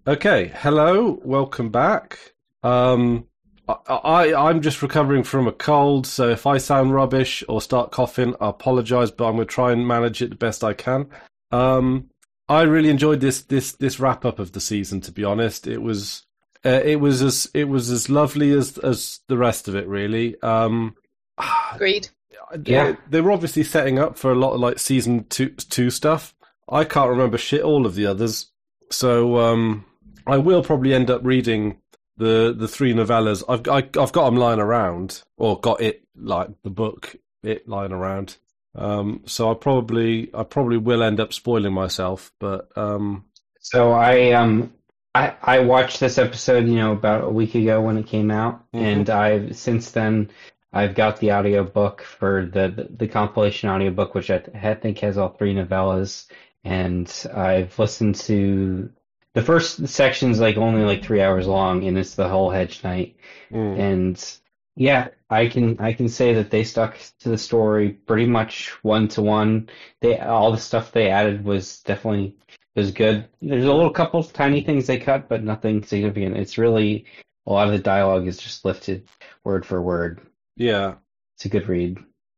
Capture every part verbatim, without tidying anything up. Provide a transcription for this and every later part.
Okay, hello, welcome back. Um, I, I I'm just recovering from a cold, so if I sound rubbish or start coughing, I apologise, but I'm going to try and manage it the best I can. Um, I really enjoyed this this this wrap up of the season. To be honest, it was uh, it was as it was as lovely as as the rest of it. Really, um, Agreed. they, they were obviously setting up for a lot of like season two two stuff. I can't remember shit all of the others, so um, I will probably end up reading the the three novellas. I've I, I've got them lying around, or got it like the book it lying around. Um, so I probably I probably will end up spoiling myself, but um, So I um I I watched this episode, you know, about a week ago when it came out, Mhm. and I've since then I've got the audiobook for the the, the compilation audiobook, which I, th- I think has all three novellas, and I've listened to the first section's like only like three hours long, and it's the whole Hedge Knight. mm, And yeah, I can I can say that they stuck to the story pretty much one to one. They all the stuff they added was definitely was good. There's a little couple tiny things they cut, but nothing significant. It's really a lot of the dialogue is just lifted word for word. yeah, It's a good read.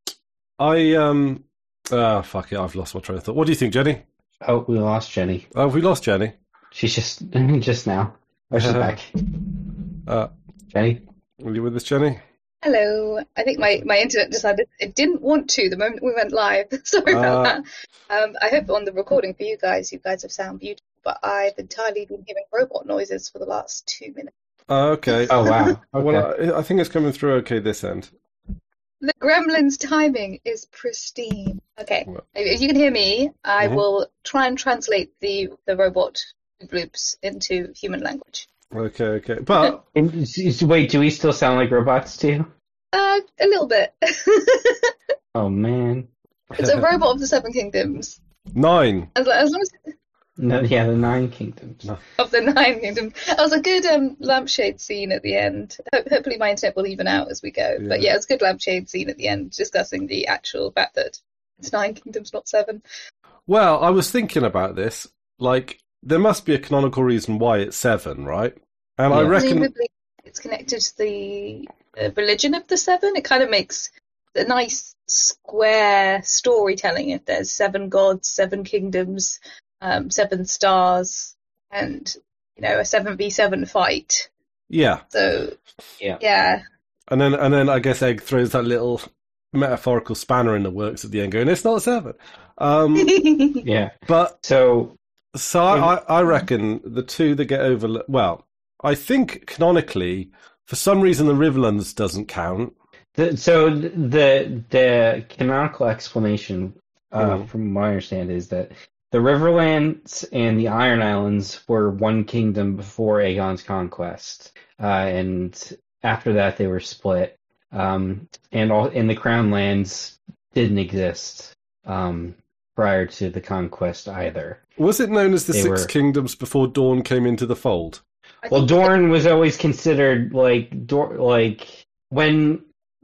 I um, ah, fuck it, I've lost my train of thought. What do you think, Jenny? Oh, we lost Jenny. Oh, have we lost Jenny? She's just just now. Oh, she's back. Uh, Jenny? are you with us, Jenny? Hello. I think my, my internet decided it didn't want to the moment we went live. Sorry about Uh, that. Um, I hope on the recording for you guys, you guys have sound beautiful, but I've entirely been hearing robot noises for the last two minutes. uh, okay. Oh wow. Okay. Well, I, I think it's coming through okay this end. The Gremlins timing is pristine. Okay, Well, if you can hear me, I Mhm. will try and translate the the robot bloops into human language. Okay, okay, but And, s- s- wait, do we still sound like robots to you? Uh, a little bit. Oh man. It's a robot of the Seven Kingdoms. nine. As, as long as No, yeah, the Nine Kingdoms. No. of the Nine Kingdoms. That was a good um, lampshade scene at the end. Ho- hopefully my internet will even out as we go. But Yeah. yeah, it was a good lampshade scene at the end discussing the actual fact that it's Nine Kingdoms, not seven. Well, I was thinking about this. Like, there must be a canonical reason why it's seven, right? And I Yeah. reckon, Presumably it's connected to the uh, religion of the seven. It kind of makes a nice square storytelling if there's seven gods, seven kingdoms, um, seven stars, and you know a seven v seven fight. yeah. So Yeah. yeah, And then, and then I guess Egg throws that little metaphorical spanner in the works at the end, going, "It's not seven." Um, Yeah. but So so I, I I reckon the two that get overlooked. Well, I think canonically, for some reason, the Riverlands doesn't count. the so the the canonical explanation, uh, Mm. from what I understand, is that the Riverlands and the Iron Islands were one kingdom before Aegon's conquest, uh, and after that they were split. Um, and all and the Crown Lands didn't exist um, prior to the conquest either. Was it known as the They Six were- Kingdoms before Dawn came into the fold? I Well, think Dorne was always considered like Dor- like when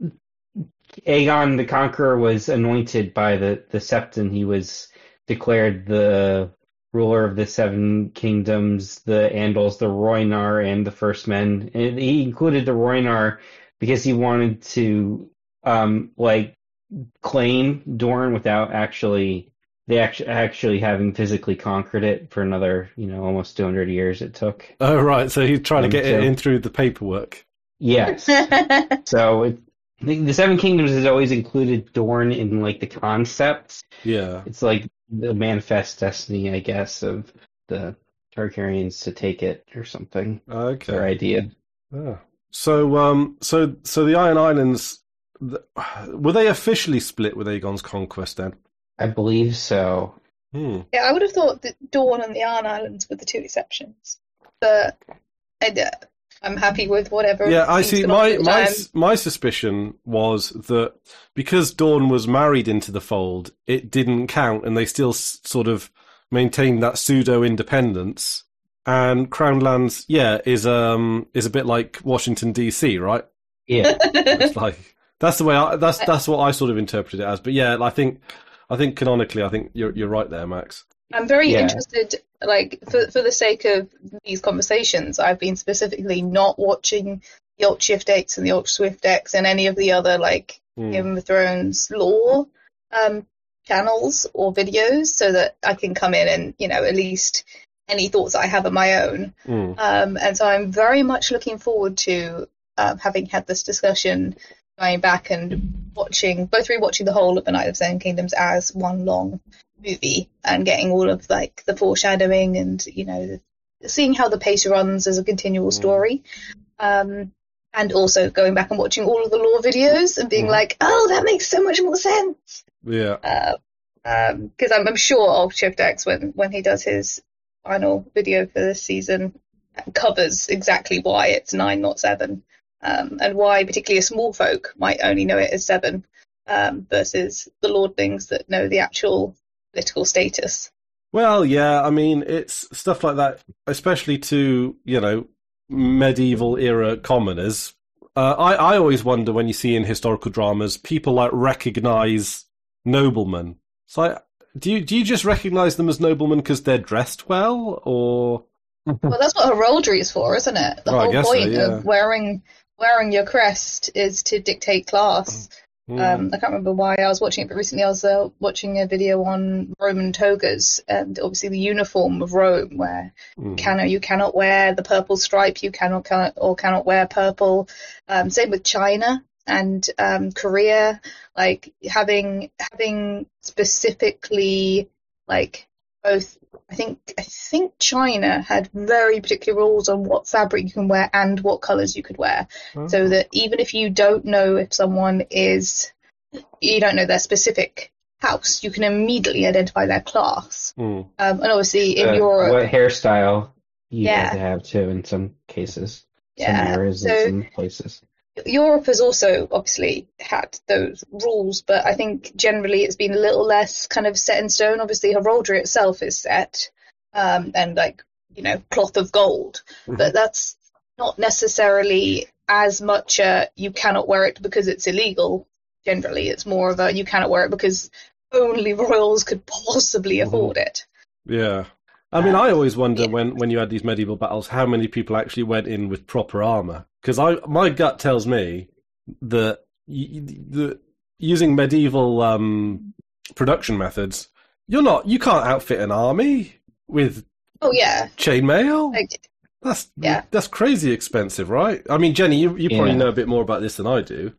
Aegon the Conqueror was anointed by the the Septon, he was declared the ruler of the Seven Kingdoms, the Andals, the Rhoynar, and the First Men. And he included the Rhoynar because he wanted to um like claim Dorne without actually they actually actually having physically conquered it for another, you know, almost two hundred years it took. Oh, right. So he's trying to Um, get so- it in through the paperwork. Yes. So it, the, the Seven Kingdoms has always included Dorne in like the concepts. Yeah. It's like the manifest destiny, I guess, of the Targaryens to take it or something. Their Okay. idea. Ah. So, um, so, so the Iron Islands, th- were they officially split with Aegon's conquest then? I believe so. Hmm. yeah, I would have thought that Dawn and the Iron Islands were the two exceptions, but I, uh, I'm happy with whatever. Yeah, I seems see. to My be at the my time. my suspicion was that because Dawn was married into the fold, it didn't count, and they still s- sort of maintained that pseudo independence. And Crown Lands, yeah, is um is a bit like Washington D C, right? Yeah. It's like that's the way I, that's that's what I sort of interpreted it as. But yeah, I think I think canonically, I think you're you're right there, Max. I'm very Yeah. interested, like, for for the sake of these conversations, I've been specifically not watching the Alt Shift X and the Alt Swift X and any of the other, like, Mm. Game of Thrones lore um, channels or videos so that I can come in and, you know, at least any thoughts that I have of my own. Mm. Um, and so I'm very much looking forward to um, having had this discussion, going back and watching, both rewatching the whole of The Night of Seven Kingdoms as one long movie and getting all of like the foreshadowing and, you know, seeing how the pace runs as a continual story. Um, and also going back and watching all of the lore videos and being Mhm. like, oh, that makes so much more sense. Yeah. Uh, um, because I'm, I'm sure Alt Shift X, when, when he does his final video for this season, covers exactly why it's nine, not seven, um, and why particularly a small folk might only know it as seven, um, versus the lordlings that know the actual political status. Well, yeah, I mean, it's stuff like that, especially to, you know, medieval era commoners. Uh, I, I always wonder when you see in historical dramas, people like recognize noblemen. So I, do you, do you just recognize them as noblemen because they're dressed well, or? Well, that's what heraldry is for, isn't it? The Well, I whole guess so, point yeah. of wearing wearing your crest is to dictate class. Mm. Um, I can't remember why I was watching it, but recently I was uh, watching a video on Roman togas and obviously the uniform of Rome, where Mm. cannot you cannot wear the purple stripe, you cannot, cannot or cannot wear purple. Um, same with China and um, Korea, like having having specifically like both. I think I think China had very particular rules on what fabric you can wear and what colours you could wear, Oh. so that even if you don't know if someone is, you don't know their specific house, you can immediately identify their class. Mm. Um, and obviously in Uh, Europe, what hairstyle you Yeah. had to have too in some cases, Yeah, some areas so- and some places. Europe has also obviously had those rules, but I think generally it's been a little less kind of set in stone. Obviously, heraldry itself is set, um, and like, you know, cloth of gold, Mhm. but that's not necessarily as much a you cannot wear it because it's illegal. Generally, it's more of a you cannot wear it because only royals could possibly Mhm. afford it. Yeah. I mean, Uh, I always wonder yeah. when, when you had these medieval battles, how many people actually went in with proper armor. Because I my gut tells me that y- the, using medieval um, production methods, you're not you can't outfit an army with Oh yeah, chainmail. like That's yeah. that's crazy expensive, right? I mean, Jenny, you you probably Yeah. know a bit more about this than I do.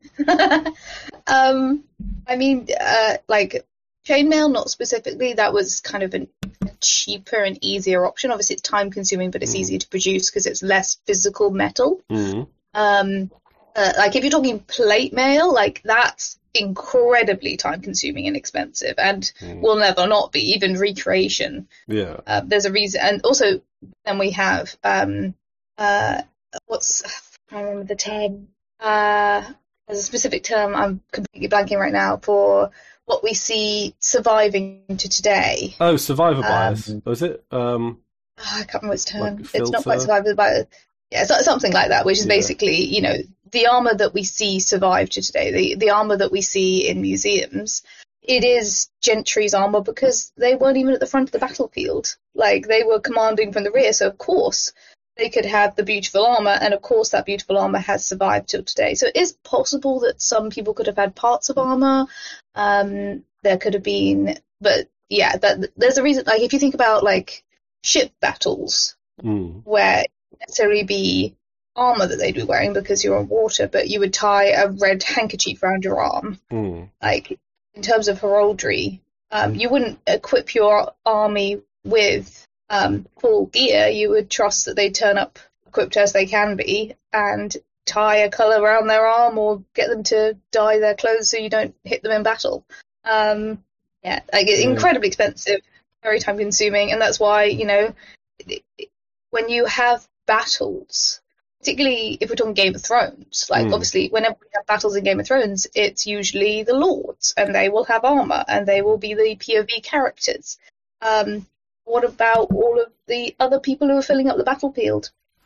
um, I mean, uh, like chainmail, not specifically. That was kind of an, a cheaper and easier option. Obviously, it's time consuming, but it's Mm. easier to produce because it's less physical metal. Mm. Um, uh, like if you're talking plate mail, like that's incredibly time consuming and expensive, and Mm. will never not be. Even recreation, Yeah. uh, there's a reason. And also, then we have um, uh, what's I can't remember the term. Uh, there's a specific term I'm completely blanking right now for what we see surviving to today. Oh, survivor Um, bias. Was it? Um, Oh, I can't remember its term. Like It's not quite filter? survivor, but yeah, it's something like that, which is Yeah. basically, you know, the armor that we see survive to today, the the armor that we see in museums. It is gentry's armor because they weren't even at the front of the battlefield. Like, they were commanding from the rear, so of course they could have the beautiful armor, and of course that beautiful armor has survived till today. So it is possible that some people could have had parts of armor. Um, there could have been, but yeah, that there's a reason. Like, if you think about like ship battles, mm. where it wouldn't necessarily be armor that they'd be wearing because you're on water, but you would tie a red handkerchief around your arm. Mm. Like, in terms of heraldry, um, you wouldn't equip your army with um, full gear. You would trust that they turn up equipped as they can be and tie a colour around their arm or get them to dye their clothes so you don't hit them in battle. Um, yeah, like, it's Yeah. incredibly expensive, very time consuming, and that's why, you know, it- it- when you have battles, particularly if we're talking Game of Thrones, like Mm. obviously whenever we have battles in Game of Thrones, it's usually the lords, and they will have armor, and they will be the P O V characters. Um, what about all of the other people who are filling up the battlefield?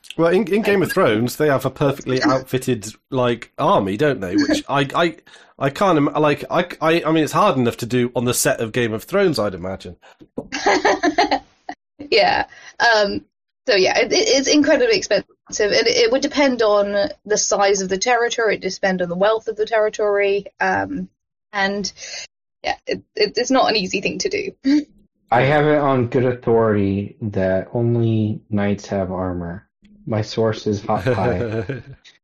Well, in, in Game of Thrones, they have a perfectly outfitted like army, don't they? Which I, I, I can't im- like. I, I, I mean, it's hard enough to do on the set of Game of Thrones, I'd imagine. Yeah. Um, so yeah, it, it's incredibly expensive. It, it would depend on the size of the territory. It would depend on the wealth of the territory. Um, and yeah, it, it, it's not an easy thing to do. I have it on good authority that only knights have armor. My source is Hot Pie.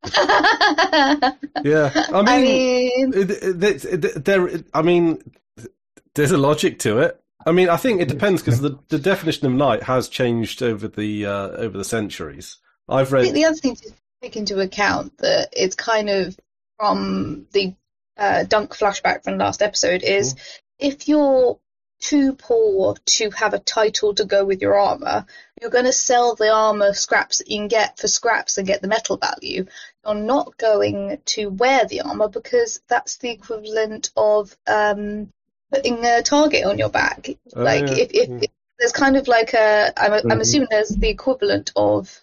Yeah, I mean, I mean, it, it, it, there. I mean, there's a logic to it. I mean, I think it depends because the, the definition of knight has changed over the uh, over the centuries. I've I read. think the other thing to take into account that it's kind of from the uh, Dunk flashback from last episode is Mm. if you're too poor to have a title to go with your armor, you're going to sell the armor scraps that you can get for scraps and get the metal value. You're not going to wear the armor because that's the equivalent of um, putting a target on your back. Oh, like yeah. if, if, Mm. if there's kind of like a, I'm, I'm Mhm. assuming there's the equivalent of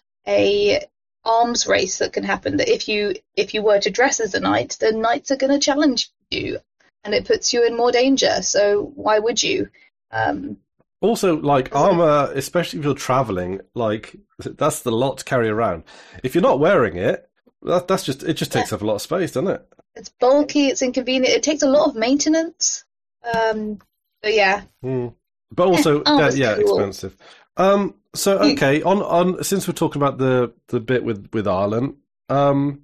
a arms race that can happen. That if you if you were to dress as a knight, the knights are going to challenge you, and it puts you in more danger. So why would you? Um, Also, like armor, especially if you're traveling, like that's the lot to carry around. If you're not wearing it, that, that's just it. Just takes up a lot of space, doesn't it? it's bulky, it's inconvenient, it takes a lot of maintenance. Um, but yeah, Mm. But also, Oh, uh, that's yeah, cool. expensive. Um, so okay, on on since we're talking about the the bit with with Arlen, um,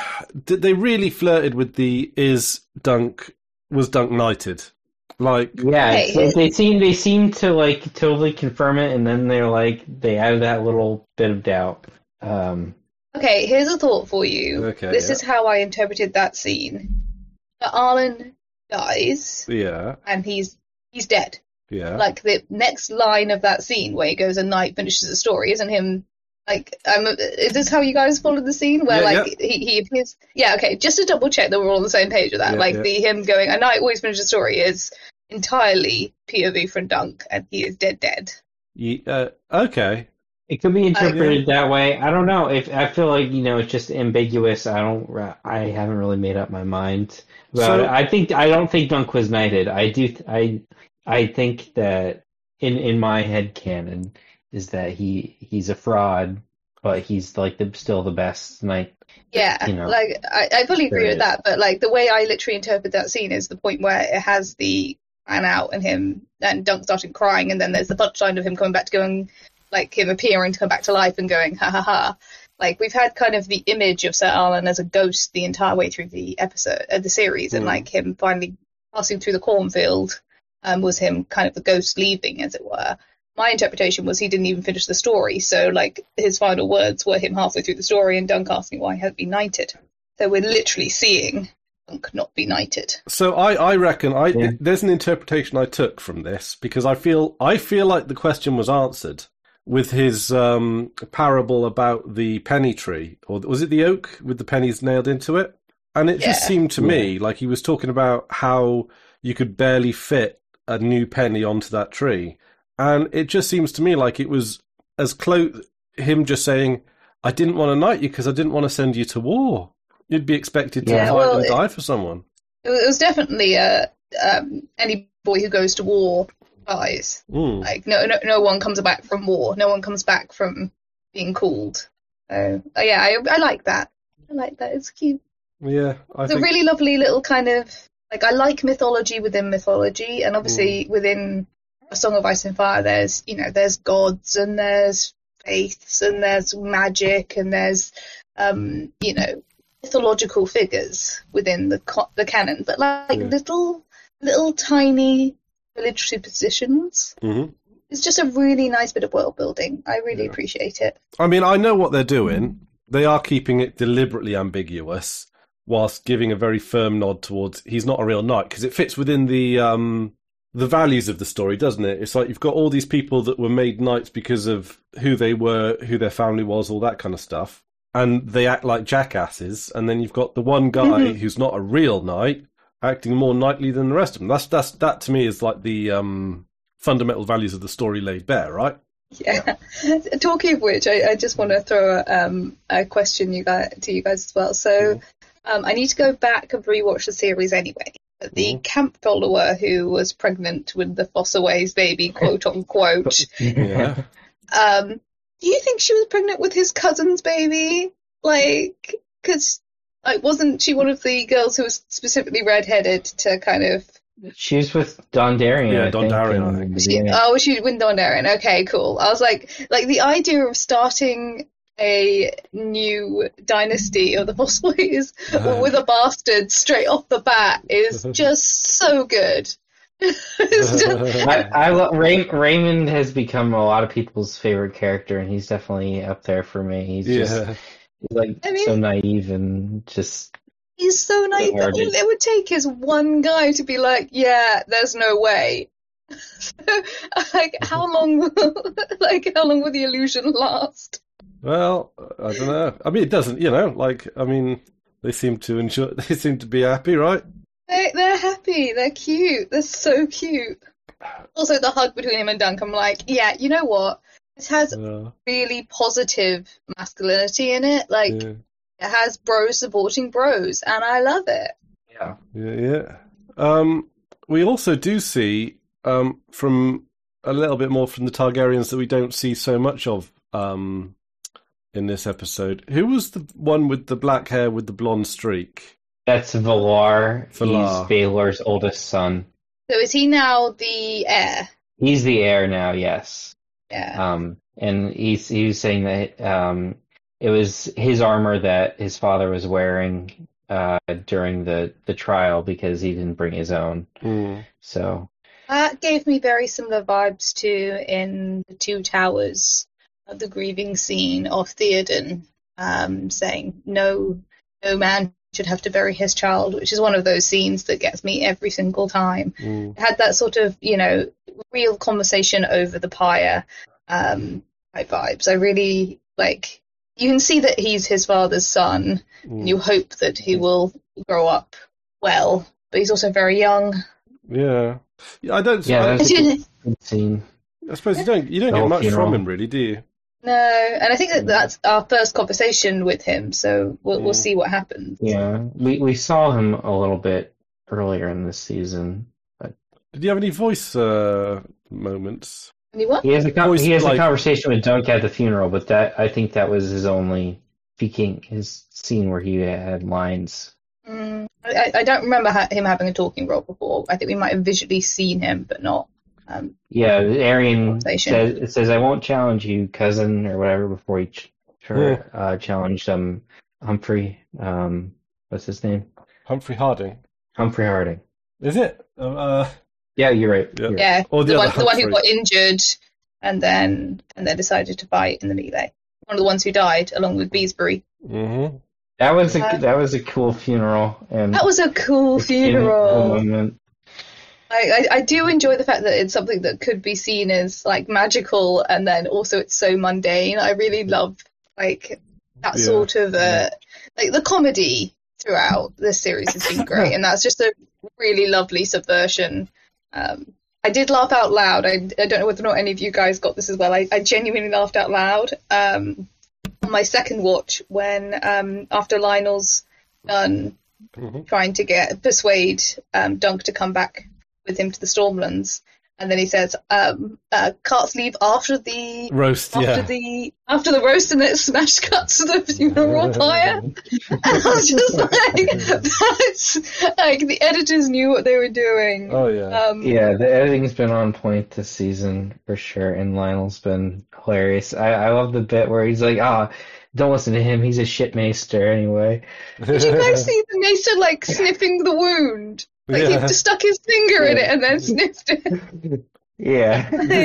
did they really flirted with the is Dunk was Dunk knighted? Like, Yeah, Hey. it's- they seem they seem to like totally confirm it, and then they're like they add that little bit of doubt. Um, okay, here's a thought for you. Okay, this yeah. is how I interpreted that scene. But Arlen dies, yeah, and he's he's dead. yeah, Like the next line of that scene where he goes and Knight finishes the story isn't him like um is this how you guys followed the scene where Yeah, like he, he appears yeah okay just to double check that we're all on the same page with that Yeah, like yeah. the him going a Knight always finishes the story is entirely P O V from Dunk and he is dead dead. Ye- uh, okay. it could be interpreted that way. I don't know. If I feel like you know it's just ambiguous. I don't. I haven't really made up my mind about So- it. I think I don't think Dunk was knighted. I do. I I think that in in my head canon is that he he's a fraud, but he's like the still the best knight. Yeah, You know, like I, I fully agree period. with that, but like the way I literally interpret that scene is the point where it has the fan out and him and Dunk starting crying, and then there's the punchline of him coming back to going, like him appearing to come back to life and going ha ha ha. Like we've had kind of the image of Sir Arlen as a ghost the entire way through the episode, uh, the series, and Mm. like him finally passing through the cornfield um, was him kind of the ghost leaving, as it were. My interpretation was he didn't even finish the story, so like his final words were him halfway through the story and Dunk asking why he hadn't been knighted. So we're literally seeing Dunk not be knighted. So I, I reckon I Yeah. there's an interpretation I took from this because I feel I feel like the question was answered with his um, parable about the penny tree, or was it the oak with the pennies nailed into it? And it just Yeah. seemed to me like he was talking about how you could barely fit a new penny onto that tree, and it just seems to me like it was as close him just saying, "I didn't want to knight you because I didn't want to send you to war." You'd be expected to Yeah, fight well, and it- die for someone. It was, it was definitely uh, um, any boy who goes to war dies. Mm. Like no, no, no one comes back from war. No one comes back from being called. So uh, yeah, I, I like that. I like that. It's cute. Yeah, I It's think a really lovely little kind of like I like mythology within mythology, and obviously within A Song of Ice and Fire, there's you know there's gods and there's faiths and there's magic and there's um you know mythological figures within the co- the canon, but like Yeah. little little tiny village superstitions. Mhm. It's just a really nice bit of world building. I really Yeah. appreciate it. I mean, I know what they're doing. They are keeping it deliberately ambiguous, whilst giving a very firm nod towards he's not a real knight, because it fits within the um, the values of the story, doesn't it? It's like you've got all these people that were made knights because of who they were, who their family was, all that kind of stuff, and they act like jackasses. And then you've got the one guy Mhm. who's not a real knight, acting more knightly than the rest of them. That's that's that to me is like the um, fundamental values of the story laid bare, right? Yeah. Talking of which, I, I just want to throw a, um, a question you guys, to you guys as well. So um, I need to go back and rewatch the series anyway. But the Mhm. camp follower who was pregnant with the Fossaways baby, quote unquote, Yeah. um, do you think she was pregnant with his cousin's baby? Like, because like, wasn't she one of the girls who was specifically redheaded to kind of... She was with Dondarrion. Yeah, I think, Dondarrion, I in think. the She, beginning. oh, she with Dondarrion. Okay, cool. I was like, like the idea of starting a new dynasty of the Fosways with a bastard straight off the bat is just so good. It's just- I, I love Ray, Raymond has become a lot of people's favorite character, and he's definitely up there for me. He's just Yeah. he's like I mean- so naive and just he's so naive. But all Good-hearted. it would take is one guy to be like, "Yeah, there's no way." Like, how long? Will, like, how long will the illusion last? Well, I don't know. I mean, it doesn't, you know, like, I mean, they seem to enjoy, they seem to be happy, right? They, they're happy. They're cute. They're so cute. Also, the hug between him and Dunk, I'm like, yeah, you know what? This has Uh, really positive masculinity in it. Like, yeah, it has bros supporting bros, and I love it. yeah. yeah, yeah. Um, we also do see, um, from a little bit more from the Targaryens that we don't see so much of, um, in this episode. Who was the one with the black hair with the blonde streak? That's Valar. Valar. He's Baelor's oldest son. So is he now the heir? He's the heir now, yes. Yeah. Um, and he's he was saying that um, it was his armor that his father was wearing uh, during the, the trial because he didn't bring his own. Mm. So That gave me very similar vibes to in the Two Towers, of the grieving scene of Theoden, um, saying no, no man should have to bury his child, which is one of those scenes that gets me every single time. Mm. It had that sort of, you know, real conversation over the pyre um, type vibes. I really like. You can see that he's his father's son, and you hope that he will grow up well, but he's also very young. Yeah. Yeah, I don't. yeah, I, that's a good, good scene. I suppose you don't. You don't The get whole much funeral. from him, really, do you? No, and I think that that's our first conversation with him, so we'll Yeah. we'll see what happens. Yeah, we we saw him a little bit earlier in this season. Did you have any voice uh, moments? Any what? He has a con- Voice, he has like- a conversation with Dunk at the funeral, but that I think that was his only speaking his scene where he had lines. Mm, I, I don't remember ha- him having a talking role before. I think we might have visually seen him, but not. Um, Yeah, Arian Conversation. says it says I won't challenge you, cousin, or whatever before he ch- Yeah. uh, challenged um Humphrey. Um, what's his name? Humphrey Harding. Humphrey Harding. Is it? Uh, uh, Yeah, you're right. Yeah. You're right. yeah, Or the the, one, other the one who Humphrey. got injured and then and then decided to fight in the melee. One of the ones who died, along with Beesbury. mm-hmm. That was a Uh, that was a cool funeral and That was a cool a funeral. moment. I, I, I do enjoy the fact that it's something that could be seen as like magical, and then also it's so mundane. I really love like that Yeah. sort of uh, like the comedy throughout this series has been great, and that's just a really lovely subversion. Um, I did laugh out loud. I, I don't know whether or not any of you guys got this as well. I, I genuinely laughed out loud um, on my second watch when um, after Lionel's done Mm-hmm. trying to get persuade um, Dunk to come back with him to the Stormlands, and then he says, um, uh, "Carts leave after the Roast, after yeah. the after the roast, and then it smash cuts to the funeral pyre." And I was just like, "That's like the editors knew what they were doing." Oh yeah. Um, Yeah, the editing's been on point this season for sure, and Lionel's been hilarious. I, I love the bit where he's like, "Ah, don't listen to him. He's a shitmaster anyway." Did you guys see the Maester like sniffing the wound? Like Yeah. he just stuck his finger in it and then sniffed it. Yeah.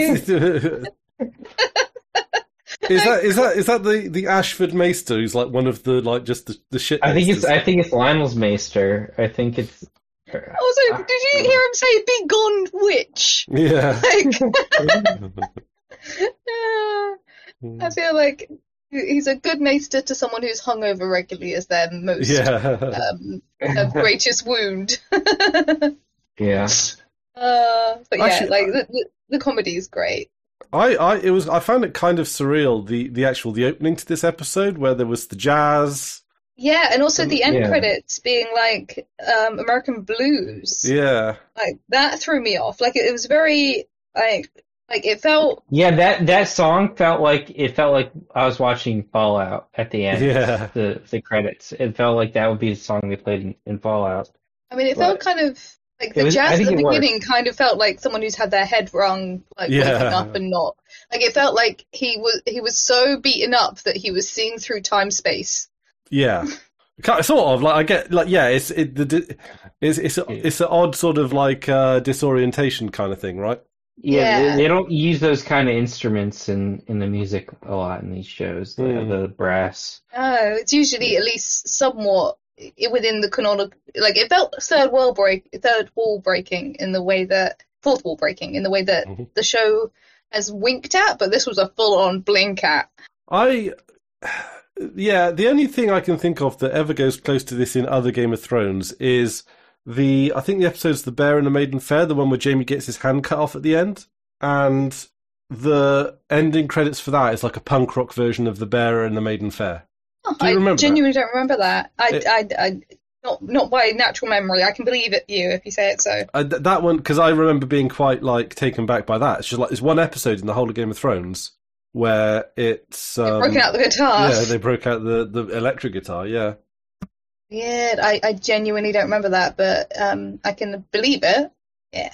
Is that is that is that the, the Ashford Maester who's like one of the like just the, the shit? I think it's maesters? I think it's Lionel's Maester. I think it's Also, did you hear him say "Be gone, witch"? Yeah. Like, I feel like he's a good maester to someone who's hungover regularly as their most yeah. um, uh, greatest wound. yeah. uh, but yeah, Actually, like the, the, the comedy is great. I, I it was I found it kind of surreal, the, the actual the opening to this episode where there was the jazz. Yeah, and also the end Yeah. credits being like um, American Blues. Yeah. Like that threw me off. Like it was very like like it felt Yeah, that that song felt like it felt like I was watching Fallout at the end. Yeah. The the credits. It felt like that would be the song they played in, in Fallout. I mean it But felt kind of like the it was- I jazz at think the it worked. beginning kind of felt like someone who's had their head wrung, like Yeah. waking up and not like it felt like he was he was so beaten up that he was seeing through time space. Yeah. Kind of, sort of like I get like yeah, it's it the di- it's it's a, it's an odd sort of like uh, disorientation kind of thing, right? Yeah, Yeah. They, they don't use those kind of instruments in, in the music a lot in these shows. The, Mm. the brass. No, it's usually at least somewhat i- within the canonical. Like it felt third wall break, third wall breaking in the way that fourth wall breaking in the way that Mhm. the show has winked at, but this was a full on blink at. I yeah, the only thing I can think of that ever goes close to this in other Game of Thrones is the I think the episode's The Bear and the Maiden Fair, the one where Jamie gets his hand cut off at the end, and the ending credits for that is like a punk rock version of The Bear and the Maiden Fair. Oh, Do you I remember genuinely don't remember that. I, It- I, I, not not by natural memory. I can believe it you if you say it so. Uh, th- that one, because I remember being quite like taken back by that. It's just like it's one episode in the whole of Game of Thrones where it's um, Broken out the guitar. yeah, they broke out the, the electric guitar. Yeah, Weird. I, I genuinely don't remember that, but um, I can believe it. Yeah.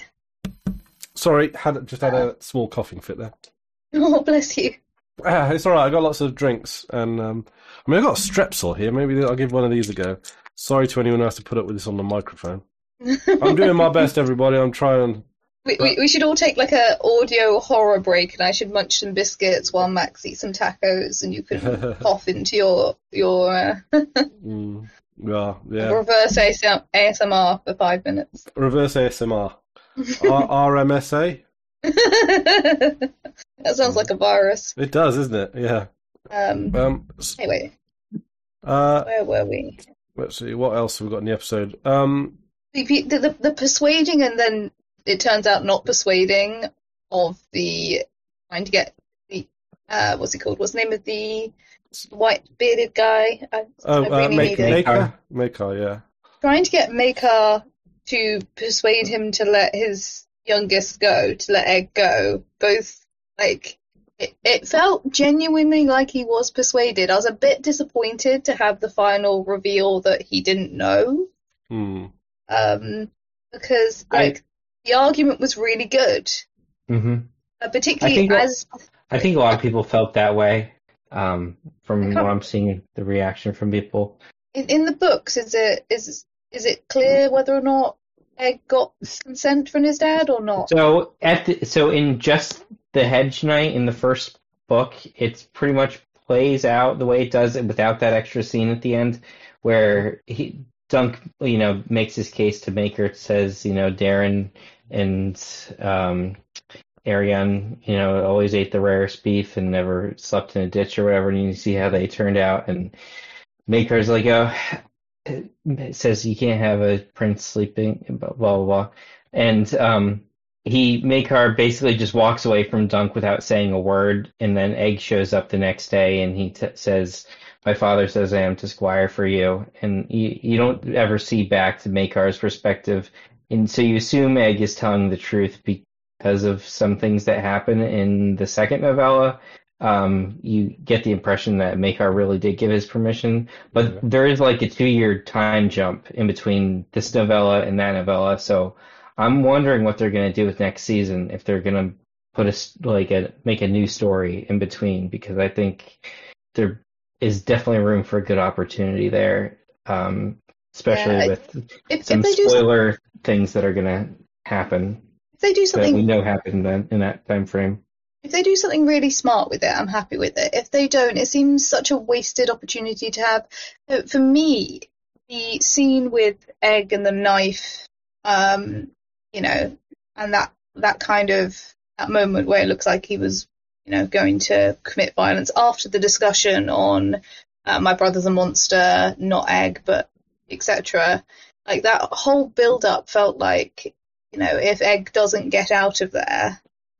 sorry, had just had a small coughing fit there. Oh, bless you. Ah, it's all right. I got lots of drinks, and um, I mean, I got a Strepsil here. Maybe I'll give one of these a go. Sorry to anyone who has to put up with this on the microphone. I'm doing my best, everybody. I'm trying. We, we, we should all take like a audio horror break, and I should munch some biscuits while Max eats some tacos, and you can cough into your your uh, Mm, yeah, yeah. reverse A S M R for five minutes. Reverse A S M R. R- R M S A. That sounds like a virus. It does, isn't it? Yeah. Um. Um. s- Anyway, Uh. where were we? Let's see. What else have we got in the episode? Um. The, the, the, the persuading and then it turns out not persuading of the trying to get the uh what's he called? What's the name of the white bearded guy? I, Oh, I uh, really make, need it. Maker. Maker. Yeah. Trying to get Makar to persuade him to let his youngest go, to let Egg go. Both like it, it felt genuinely like he was persuaded. I was a bit disappointed to have the final reveal that he didn't know. Hmm. Um, because I- like the argument was really good, hmm uh, particularly I think- as I think a lot of people felt that way. Um, from I what can't- I'm seeing, the reaction from people. in, in the books. Is it is is it clear whether or not Egg got consent from his dad or not? So at the, so in just the Hedge Knight in the first book, it's pretty much plays out the way it does it without that extra scene at the end, where he Dunk you know makes his case to Maker. It says you know Darren and um, Ariane you know always ate the rarest beef and never slept in a ditch or whatever, and you see how they turned out. And Maker's like, oh, it says you can't have a prince sleeping, blah blah blah, and um. He Makar basically just walks away from Dunk without saying a word, and then Egg shows up the next day, and he t- says, "My father says I am to squire for you," and you you don't ever see back to Makar's perspective, and so you assume Egg is telling the truth because of some things that happen in the second novella. Um, you get the impression that Makar really did give his permission, but Yeah. there is like a two-year time jump in between this novella and that novella, so. I'm wondering what they're going to do with next season, if they're going to put a s- like a make a new story in between, because I think there is definitely room for a good opportunity there, um, especially Yeah, I- with If, some if they do some- spoiler things that are going to happen if they do that we something know happened then in that time frame. if they do something really smart with it, I'm happy with it. If they don't, it seems such a wasted opportunity to have. Uh, For me, the scene with Egg and the knife, um, you know, and that that kind of that moment where it looks like he was, you know, going to commit violence after the discussion on uh, my brother's a monster, not Egg, but et cetera. Like that whole build-up felt like, you know, if Egg doesn't get out of there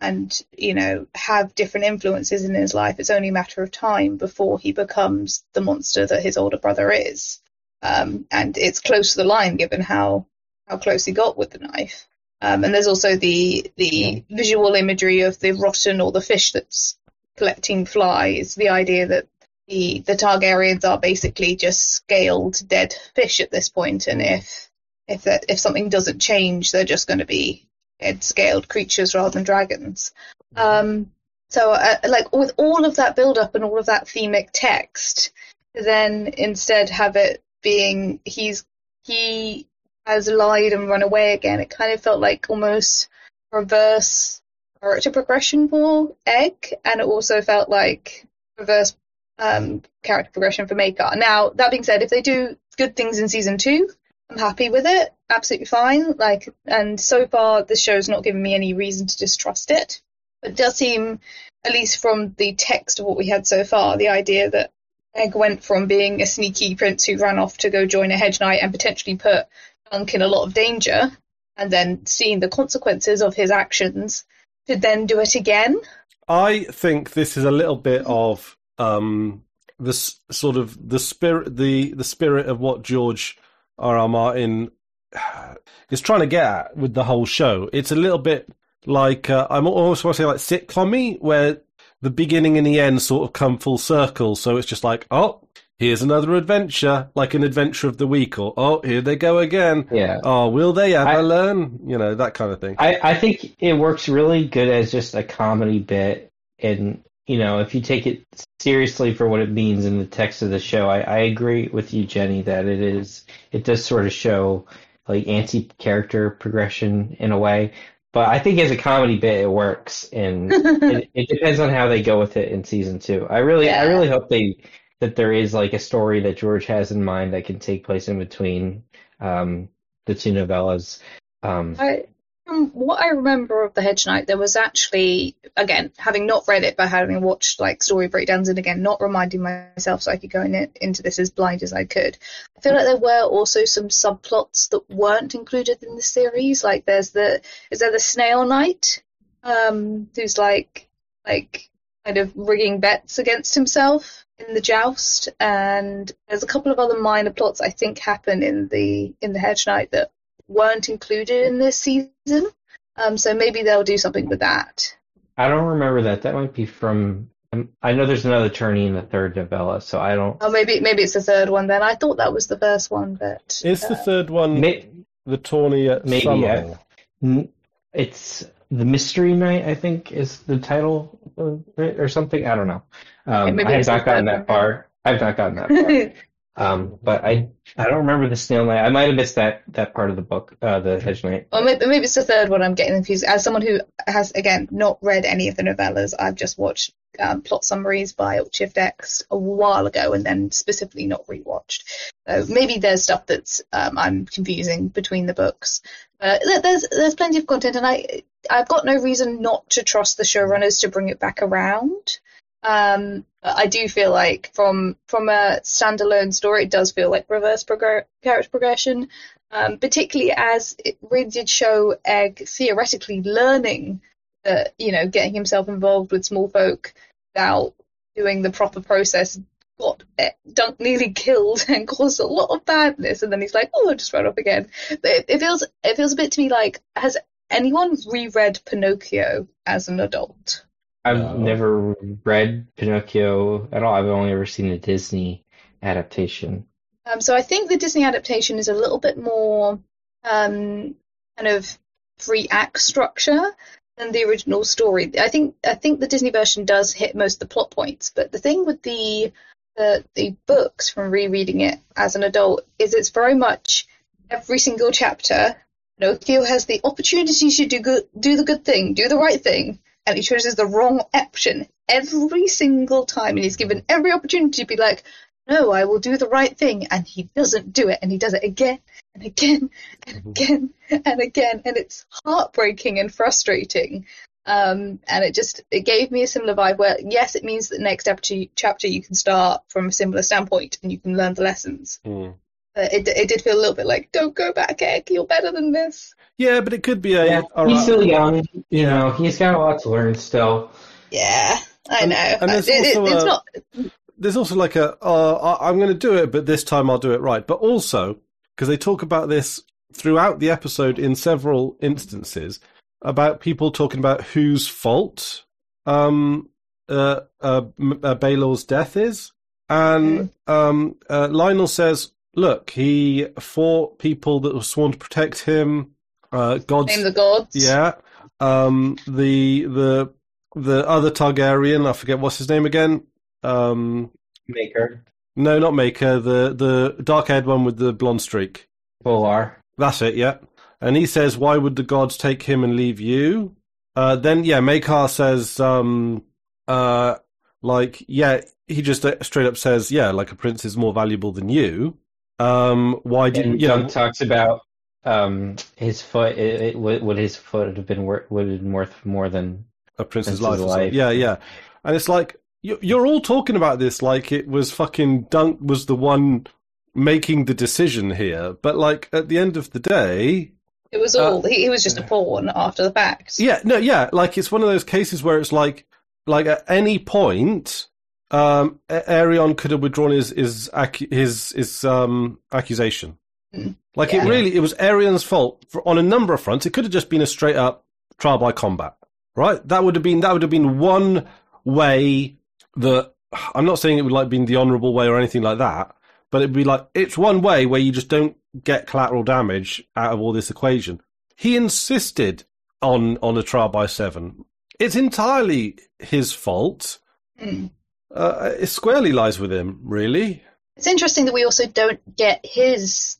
and, you know, have different influences in his life. It's only a matter of time before he becomes the monster that his older brother is. Um, and it's close to the line given how, how close he got with the knife. Um, and there's also the the yeah. visual imagery of the rotten or the fish that's collecting flies, the idea that the, the Targaryens are basically just scaled dead fish at this point, and if if that if something doesn't change, they're just going to be dead scaled creatures rather than dragons. Um, so, uh, like with all of that build up and all of that themic text, then instead have it being he's he has lied and run away again. It kind of felt like almost reverse character progression for Egg, and it also felt like reverse um, character progression for Maekar. Now, that being said, if they do good things in season two, I'm happy with it. Absolutely fine. Like, and so far, this show's not given me any reason to distrust it. But it does seem, at least from the text of what we had so far, the idea that Egg went from being a sneaky prince who ran off to go join a hedge knight and potentially put Dunk in a lot of danger, and then seeing the consequences of his actions, to then do it again. I think this is a little bit of um, the s- sort of the spirit, the the spirit of what George R. R. Martin is trying to get at with the whole show. It's a little bit like uh, I'm almost want to say like sitcom-y, where the beginning and the end sort of come full circle. So it's just like, oh, here's another adventure, like an adventure of the week, or oh, here they go again. Yeah. Oh, will they ever I, learn? You know, that kind of thing. I, I think it works really good as just a comedy bit, and you know, if you take it seriously for what it means in the text of the show, I, I agree with you, Jenny, that it is it does sort of show like anti-character progression in a way. But I think as a comedy bit, it works, and it, it depends on how they go with it in season two. I really, yeah. I really hope they that there is like a story that George has in mind that can take place in between um, the two novellas. Um, I, from what I remember of The Hedge Knight, there was actually, again, having not read it, but having watched like story breakdowns, and again, not reminding myself so I could go in it, into this as blind as I could. I feel like there were also some subplots that weren't included in the series. Like there's the, is there the Snail Knight, um, who's like, like kind of rigging bets against himself in the joust, and there's a couple of other minor plots I think happen in the in the Hedge Knight that weren't included in this season. Um, so maybe they'll do something with that. I don't remember that. That might be from. Um, I know there's another tourney in the third novella, so I don't. Oh, maybe maybe it's the third one then. I thought that was the first one, but is uh, the third one may, the tourney at maybe Summerhall? I, it's the Mystery Knight, I think, is the title of it, or something. I don't know. Um, I have not gotten that far. I've not gotten that far. Um, but I I don't remember the Snail Knight. I might have missed that, that part of the book, uh, the Hedge Knight. Well, maybe, maybe it's the third one I'm getting confused. As someone who has, again, not read any of the novellas, I've just watched um, plot summaries by Shift X a while ago and then specifically not rewatched. So maybe there's stuff that's um, I'm confusing between the books. Uh, there's there's plenty of content, and I I've got no reason not to trust the showrunners to bring it back around. Um, I do feel like from from a standalone story, it does feel like reverse progr- character progression, um, particularly as it really did show Egg theoretically learning that, you know, getting himself involved with small folk without doing the proper process got Dunk nearly killed and caused a lot of badness, and then he's like, oh, I'll just run off again. But it, it feels it feels a bit to me like, has anyone reread Pinocchio as an adult? I've No. never read Pinocchio at all. I've only ever seen the Disney adaptation. Um, so I think the Disney adaptation is a little bit more um, kind of free act structure than the original story. I think I think the Disney version does hit most of the plot points, but the thing with the the, the books from rereading it as an adult is it's very much every single chapter. Pinocchio has the opportunity to do good, do the good thing, do the right thing, and he chooses the wrong option every single time, and he's given every opportunity to be like, no, I will do the right thing, and he doesn't do it, and he does it again and again and again and again, and it's heartbreaking and frustrating. Um, and it just it gave me a similar vibe where, yes, it means that next chapter, chapter you can start from a similar standpoint and you can learn the lessons. Mm. Uh, it it did feel a little bit like, don't go back, Egg. You're better than this. Yeah, but it could be a. Yeah, all he's right. still young. You Yeah. know, he's got a lot to learn still. Yeah, I And- know. and there's It- it- also it's a- not. There's also like a, uh, I- I'm going to do it, but this time I'll do it right. But also, because they talk about this throughout the episode in several instances, about people talking about whose fault um, uh, uh, uh, Baelor's death is. And um, uh, Lionel says, look, he fought people that were sworn to protect him. Uh, God's Name the gods. yeah. Um, the the the other Targaryen, I forget what's his name again. Um, Maker, no, not Maker. The the dark-haired one with the blonde streak. Volar. That's it. Yeah. And he says, "Why would the gods take him and leave you?" Uh, then yeah, Maekar says, um, uh, like yeah, he just straight up says, yeah, like a prince is more valuable than you. Um, why didn't And you know? Doug talks about um his foot. It, it, would would his foot have been worth would have been worth more than A prince's Prince's life. or something. life. Yeah, yeah. And it's like, you- you're all talking about this like it was fucking Dunk was the one making the decision here. But like at the end of the day, It was all. he, he was just a pawn after the fact. yeah, no, yeah. Like it's one of those cases where it's like, like at any point, um, A- Aerion could have withdrawn his, his, ac- his, his, um, accusation. Mm. Like Yeah. it really, it was Aerion's fault for, on a number of fronts. It could have just been a straight up trial by combat. Right, that would have been that would have been one way that I'm not saying it would like been the honourable way or anything like that, but it'd be like it's one way where you just don't get collateral damage out of all this equation. He insisted on on a trial by seven. It's entirely his fault. Mm. Uh, it squarely lies with him, really. It's interesting that we also don't get his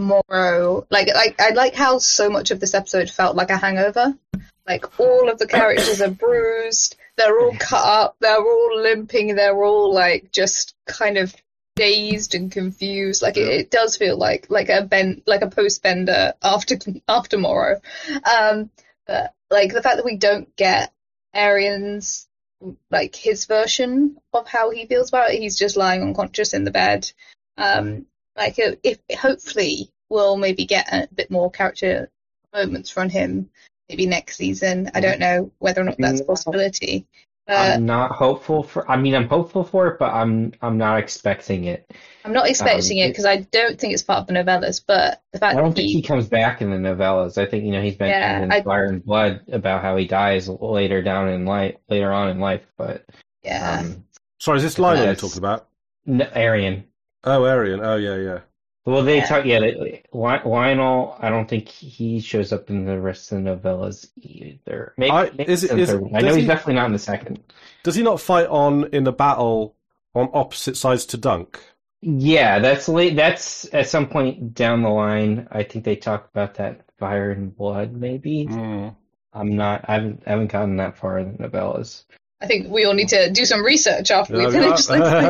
moral. Like, like I like how so much of this episode felt like a hangover. Like all of the characters are bruised, they're all cut up, they're all limping, they're all like just kind of dazed and confused. Like it, it does feel like like a ben like a post bender after after Morrow. Um, but like the fact that we don't get Aerion's like his version of how he feels about it, he's just lying unconscious in the bed. Um, like if hopefully we'll maybe get a bit more character moments from him. Maybe next season. I don't know whether or not that's a possibility. Uh, I'm not hopeful for. I mean, I'm hopeful for it, but I'm I'm not expecting it. I'm not expecting um, it because I don't think it's part of the novellas. But the fact I don't that think he, he comes back in the novellas. I think you know he's mentioned Yeah, in I- Fire and Blood about how he dies later down in life, later on in life. But yeah, um, Sorry, is this Lionel you're Yes. talking about? no, Arian. Oh, Aerion. Oh, yeah, yeah. Well, they Yeah. talk. Yeah, they, Li- Lionel. I don't think he shows up in the rest of the novellas either. Maybe, I- maybe is it- in the is- third one. I know does he's he- definitely not in the second. Does he not fight on in a battle on opposite sides to Dunk? Yeah, that's late. That's at some point down the line. I think they talk about that Fire and Blood. Maybe Mm. I'm not. I haven't. I haven't gotten that far in the novellas. I think we all need to do some research after we Yeah, finish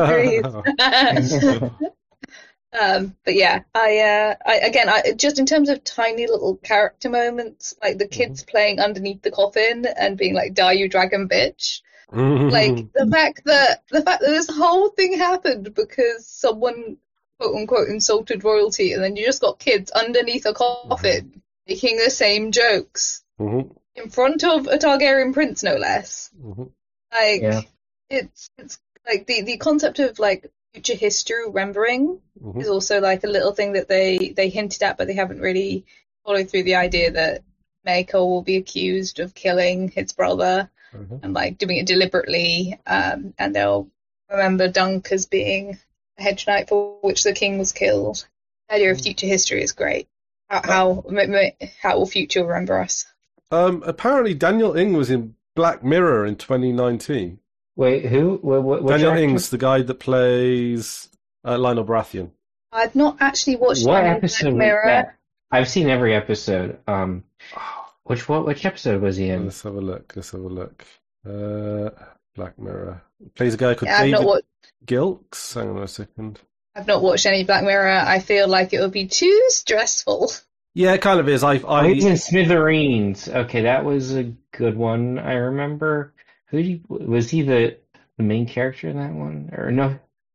yeah. this series. Um, but yeah, I, uh, I again, I just in terms of tiny little character moments, like the kids playing underneath the coffin and being like, "Die, you dragon bitch!" Like the fact that the fact that this whole thing happened because someone quote unquote insulted royalty, and then you just got kids underneath a coffin making the same jokes Mhm, in front of a Targaryen prince, no less. mhm. Like Yeah. it's it's like the the concept of like future history remembering Mhm. is also like a little thing that they they hinted at, but they haven't really followed through the idea that Maekar will be accused of killing his brother Mhm. and like doing it deliberately, um, and they'll remember Dunk as being a hedge knight for which the king was killed. The idea of future history is great. How how, m- m- how will future remember us? Um, apparently, Daniel Ing was in Black Mirror in twenty nineteen. Wait, who? What? What? Daniel actor? Ing's the guy that plays uh, Lionel Baratheon. I've not actually watched What any Black episode was Mirror. that? I've seen every episode. Um, which what? Which episode was he in? Let's have a look. Let's have a look. Uh, Black Mirror. Plays a guy called Yeah, I've not David watched. Gilks. Hang on a second. I've not watched any Black Mirror. I feel like it would be too stressful. Yeah, it kind of is. I, Oh, he's I, in Smithereens. Okay, that was a good one. I remember. Who did he, was he the the main character in that one? Or no?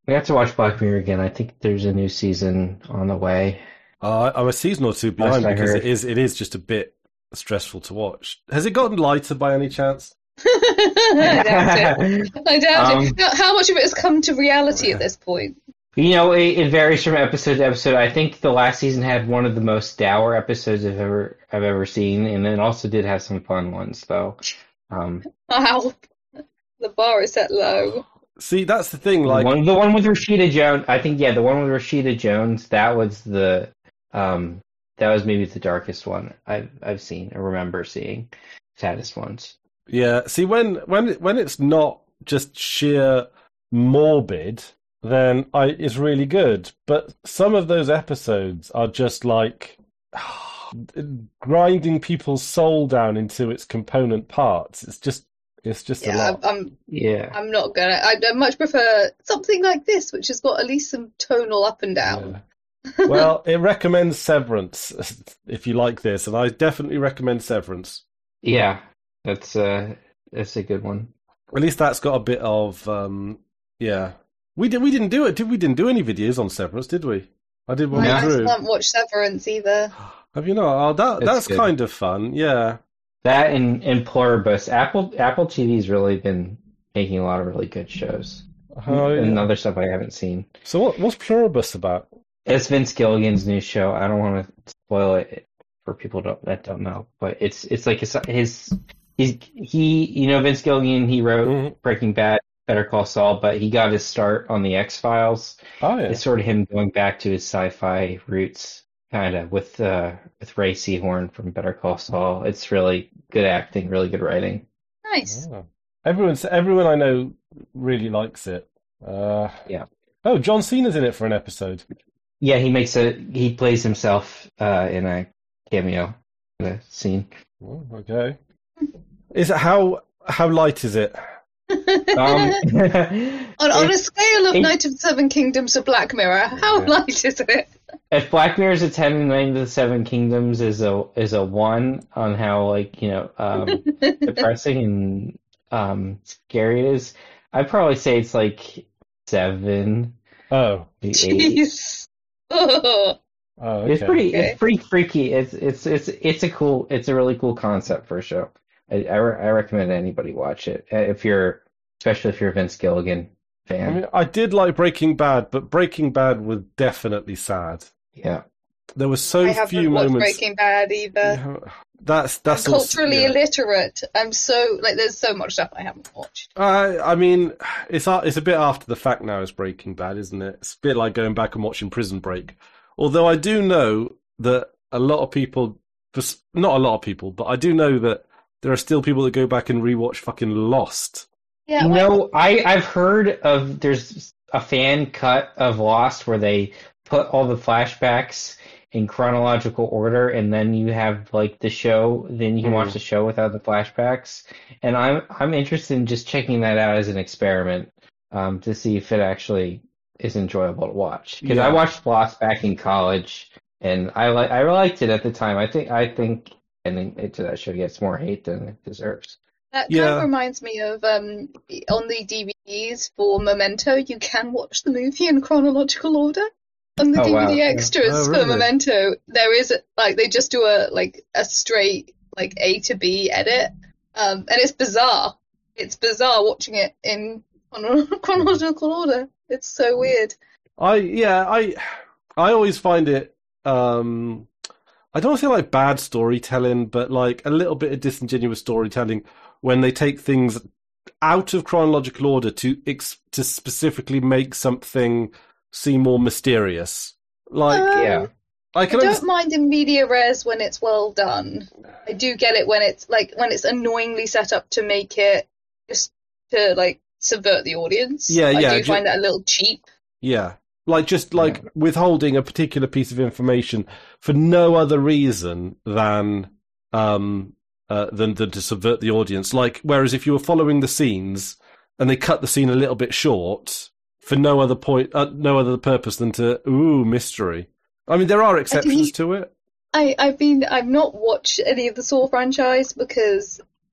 We have to watch Black Mirror again. I think there's a new season on the way. Uh, I'm a season or two behind Last I because heard. it is it is just a bit stressful to watch. Has it gotten lighter by any chance? I doubt it. I doubt Um, it. How, how much of it has come to reality at this point? You know, it, it varies from episode to episode. I think the last season had one of the most dour episodes I've ever I've ever seen, and it also did have some fun ones, though. Um, Wow, the bar is set low. See, that's the thing. the Like, one, the one with Rashida Jones, I think, yeah, the one with Rashida Jones, that was the, um, that was maybe the darkest one I've I've seen or remember seeing. Saddest ones. yeah. See, when when it- when it's not just sheer morbid, then I it's really good. But some of those episodes are just like grinding people's soul down into its component parts. It's just it's just a Yeah, lot. I'm, I'm Yeah. I'm not gonna. I I much prefer something like this, which has got at least some tonal up and down. Yeah. Well, it recommends Severance if you like this, and I definitely recommend Severance. Yeah. That's uh that's a good one. At least that's got a bit of um yeah. We did we didn't do it, did we? Didn't do any videos on Severance, did we? I did one I No. with still Drew. haven't watched Severance either. Have you not? Oh, that That's that's good. kind of fun. Yeah. That and, and Pluribus. Apple Apple T V's really been making a lot of really good shows. Oh, And yeah. other stuff I haven't seen. So what what's Pluribus about? It's Vince Gilligan's new show. I don't want to spoil it for people don't, that don't know, but it's it's like his, his he's he you know Vince Gilligan, he wrote Mhm. Breaking Bad, Better Call Saul, but he got his start on the X-Files. Oh yeah. It's sort of him going back to his sci-fi roots, kind of with uh with Ray Seahorn from Better Call Saul. It's really good acting, really good writing. Nice. Oh. Everyone's everyone I know really likes it. Uh Yeah. Oh, John Cena's in it for an episode. Yeah, he makes a he plays himself uh in a cameo in a scene. Oh, okay. Is it how how light is it? Um, On, on a if, scale of it- Night of the Seven Kingdoms of Black Mirror, how Yeah. light is it? if Black Mirror's a ten and Night of the Seven Kingdoms is a is a one on how like you know um, depressing and um, scary it is, I'd probably say it's like seven, Oh. maybe eight. Jeez. Oh. Oh, okay. It's pretty Okay. it's pretty freaky. It's it's it's it's a cool it's a really cool concept for a show. I I, re- I recommend anybody watch it uh, if you're especially if you're a Vince Gilligan I fan. mean, I did like Breaking Bad, but Breaking Bad was definitely sad. Yeah. There were so I haven't few watched moments. Breaking Bad either. Yeah, That's I'm that's also- culturally yeah. illiterate. I'm so like there's so much stuff I haven't watched. I I mean, it's a- it's a bit after the fact now as Breaking Bad, isn't it? It's a bit like going back and watching Prison Break. Although I do know that a lot of people, just- not a lot of people, but I do know that there are still people that go back and rewatch fucking Lost. Yeah, You why not? know, I, I've heard of there's a fan cut of Lost where they put all the flashbacks in chronological order and then you have like the show, then you can watch Mhm. the show without the flashbacks. And I'm I'm interested in just checking that out as an experiment, um, to see if it actually is enjoyable to watch. Because I Yeah. watched Lost back in college and I like I liked it at the time. I think I think ending to that show gets more hate than it deserves. That kind Yeah. of reminds me of um on the D V Ds for Memento, you can watch the movie in chronological order. On the Oh, wow. D V D Yeah. extras Oh, for really? Memento, there is like they just do a like a straight like A to B edit, um, and it's bizarre. It's bizarre watching it in chrono- chronological order. It's so weird. I yeah, I I always find it um I don't want to say like bad storytelling, but like a little bit of disingenuous storytelling when they take things out of chronological order to ex- to specifically make something seem more mysterious. Like Um, Yeah. I I can don't understand. mind in media res when it's well done. I do get it when it's like when it's annoyingly set up to make it just to like subvert the audience. Yeah, I yeah, do ju- find that a little cheap. Yeah. Like just like withholding a particular piece of information for no other reason than um uh, than than to subvert the audience. Like whereas if you were following the scenes and they cut the scene a little bit short for no other point, uh, no other purpose than to ooh mystery. I mean, there are exceptions to it. I, I've been I've not watched any of the Saw franchise because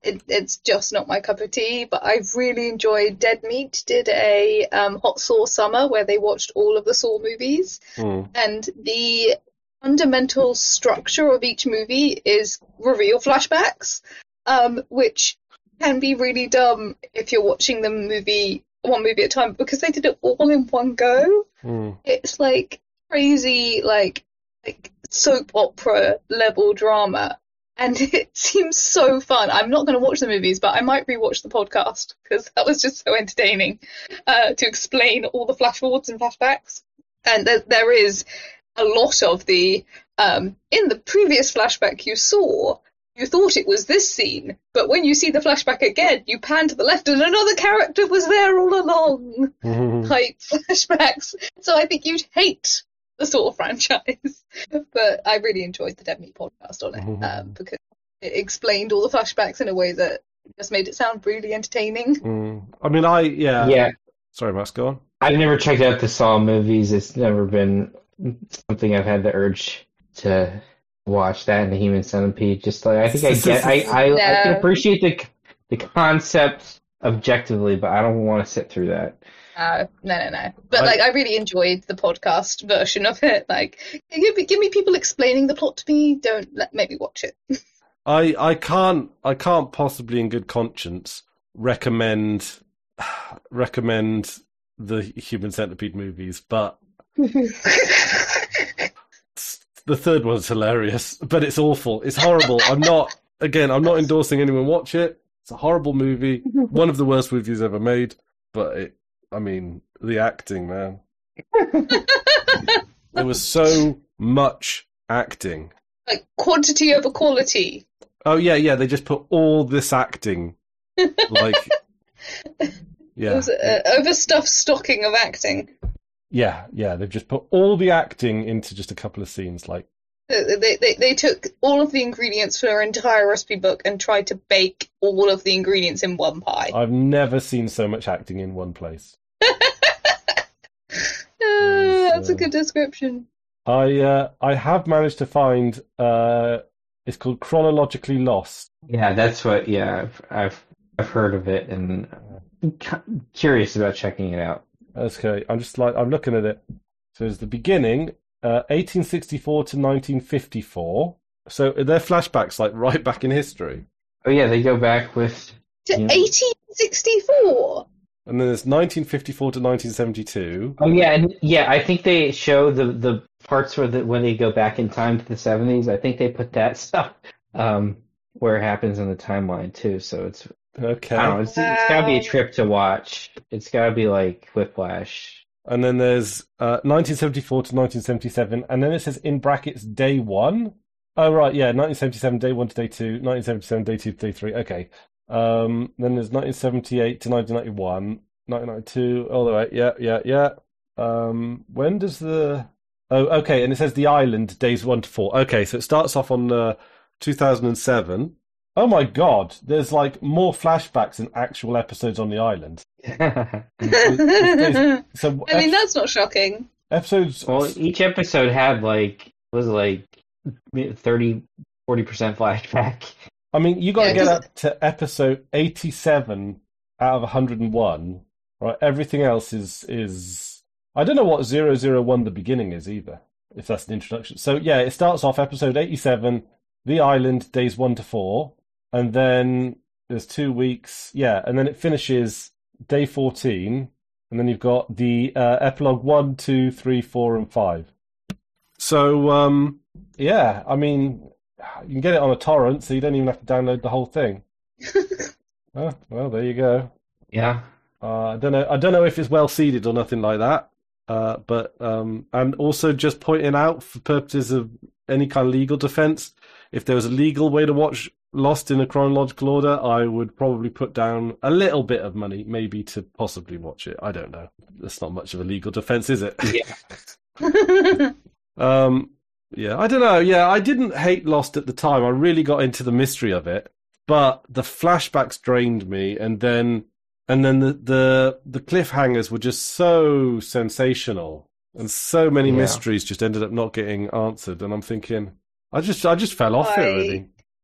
it, it's just not my cup of tea. But I've really enjoyed. Dead Meat did a um, Hot Saw Summer where they watched all of the Saw movies, Mm. and the fundamental structure of each movie is reveal flashbacks, um, which can be really dumb if you're watching the movie one movie at a time, because they did it all in one go. Mm. It's like crazy, like like soap opera level drama, and it seems so fun. I'm not going to watch the movies, but I might rewatch the podcast because that was just so entertaining uh, to explain all the flash forwards and flashbacks. And there, there is a lot of the um, in the previous flashback you saw, you thought it was this scene, but when you see the flashback again, you pan to the left and another character was there all along. Mhm. Type flashbacks. So I think you'd hate the Saw franchise. But I really enjoyed the Dead Meat podcast on it um, because it explained all the flashbacks in a way that just made it sound really entertaining. Mm. I mean, I yeah. Yeah, Sorry, Max, go on. I've never checked out the Saw movies. It's never been something I've had the urge to watch. That and the Human Centipede. Just like I think I get, I I, I can No. appreciate the the concept objectively, but I don't want to sit through that. Uh, no, no, no. But I- like, I really enjoyed the podcast version of it. Like, give me, give me people explaining the plot to me. Don't let make me watch it. I I can't I can't possibly in good conscience recommend recommend the Human Centipede movies, but the third one's hilarious, but it's awful. It's horrible. I'm not again, I'm not endorsing anyone watch it. It's a horrible movie. One of the worst movies ever made, but it I mean, the acting, man. There was so much acting. Like quantity over quality. Oh yeah, yeah. They just put all this acting, like, yeah, It was uh, overstuffed stocking of acting. yeah, yeah. They've just put all the acting into just a couple of scenes. Like, They, they, they, they took all of the ingredients for their entire recipe book and tried to bake all of the ingredients in one pie. I've never seen so much acting in one place. Uh, that's a uh, good description. I uh, I have managed to find. Uh, it's called Chronologically Lost. Yeah, that's what. Yeah, I've I've, I've heard of it and uh, cu- curious about checking it out. Okay, I'm just like I'm looking at it. So it's the beginning, uh, eighteen sixty-four to nineteen fifty-four. So they're flashbacks, like right back in history. Oh yeah, they go back with. To Yeah. eighteen sixty-four! And then there's nineteen fifty-four to nineteen seventy-two. Oh yeah, and yeah, I think they show the the parts where the when they go back in time to the seventies. I think they put that stuff um where it happens in the timeline too. So it's Okay. I don't know. It's, it's got to be a Wow. trip to watch. It's got to be like Whiplash. And then there's uh, nineteen seventy-four to nineteen seventy-seven. And then it says in brackets day one. Oh, right. Yeah. nineteen seventy-seven, day one to day two. nineteen seventy-seven, day two to day three. Okay. Um, then there's nineteen seventy-eight to nineteen ninety-one. nineteen ninety-two. All right. Yeah. Yeah. Yeah. Um, when does the. Oh, okay. And it says the island, days one to four. Okay. So it starts off on uh, two thousand seven. Oh my God. There's like more flashbacks than actual episodes on the island. I So mean, that's not shocking. episodes. Well, each episode had like was like thirty, forty percent flashback. I mean, you got to Yeah, get 'cause- up to episode eighty-seven out of one hundred one, right? Everything else is is I don't know what zero zero one the beginning is either, if that's an introduction. So yeah, it starts off episode eighty-seven, the island, days one to four, and then there's two weeks, yeah, and then it finishes day fourteen, and then you've got the uh, epilogue one, two, three, four, and five. So um, yeah, I mean. You can get it on a torrent, so you don't even have to download the whole thing. Oh, well, there you go. Yeah. Uh, I don't know. I don't know if it's well seeded or nothing like that. Uh, but um, and also just pointing out for purposes of any kind of legal defense, if there was a legal way to watch Lost in a chronological order, I would probably put down a little bit of money, maybe to possibly watch it. I don't know. That's not much of a legal defense, is it? Yeah. Um, yeah, I don't know. Yeah, I didn't hate Lost at the time. I really got into the mystery of it, but the flashbacks drained me, and then and then the the, the cliffhangers were just so sensational, and so many Yeah. mysteries just ended up not getting answered. And I'm thinking, I just I just fell off it I- really.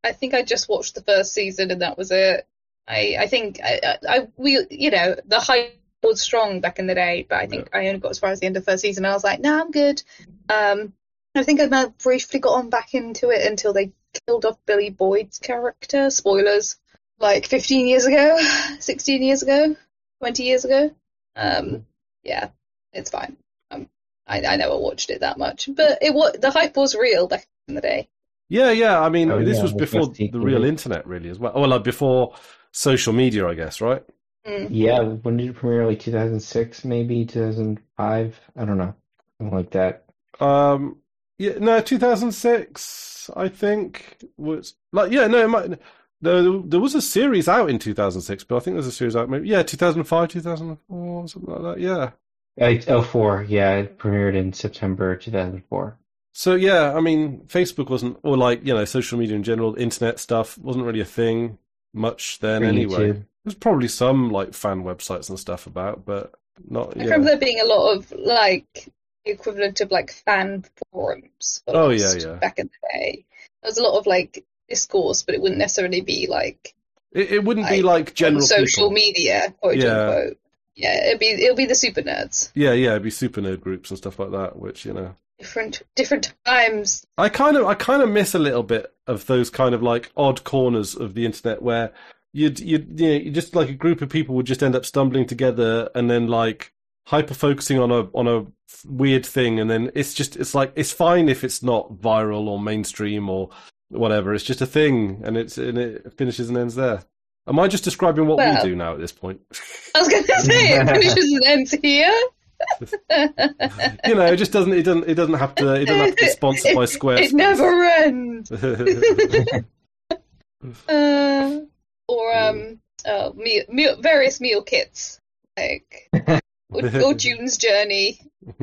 I think I just watched the first season and that was it. I I think I, I we you know the hype was strong back in the day, but I think yeah. I only got as far as the end of the first season. And I was like, no, nah, I'm good. Um, I think I might have briefly got on back into it until they killed off Billy Boyd's character. Spoilers. Like fifteen years ago, sixteen years ago, twenty years ago. Um, yeah, it's fine. Um, I, I never watched it that much, but it was, the hype was real back in the day. Yeah, yeah. I mean, oh, this yeah, was before the real internet, really, as well. Oh, well, like before social media, I guess, right? Mm. Yeah, when did it premiere? Like two thousand six, maybe two thousand five. I don't know, something like that. Um, yeah, no, two thousand six, I think was like, yeah, no, it might. No, there was a series out in two thousand six, but I think there's a series out maybe yeah, two thousand five, two thousand four, something like that. Yeah. oh four, yeah, it premiered in September two thousand four. So yeah, I mean, Facebook wasn't, or like you know, social media in general, internet stuff wasn't really a thing much then. Anyway, there's probably some like fan websites and stuff about, but not. I yeah. remember there being a lot of like the equivalent of like fan forums. Oh yeah, yeah. Back in the day, there was a lot of like discourse, but it wouldn't necessarily be like. It, it wouldn't like, be like general social people. media, quote yeah. unquote. Yeah, it'd be it'll be the super nerds. Yeah, yeah, it'd be super nerd groups and stuff like that, which you know. Different different times. I kind of I kind of miss a little bit of those kind of like odd corners of the internet where you'd you'd you know you just like a group of people would just end up stumbling together and then like hyper focusing on a on a weird thing, and then it's just it's like it's fine if it's not viral or mainstream or whatever. It's just a thing, and it's and it finishes and ends there. Am I just describing what well, we do now at this point? I was going to say it finishes and ends here. You know, it just doesn't. It doesn't. It doesn't have to. It doesn't have to be sponsored by Squarespace. It never ends. uh, or um, uh, meal, meal, various meal kits, like or, or June's Journey.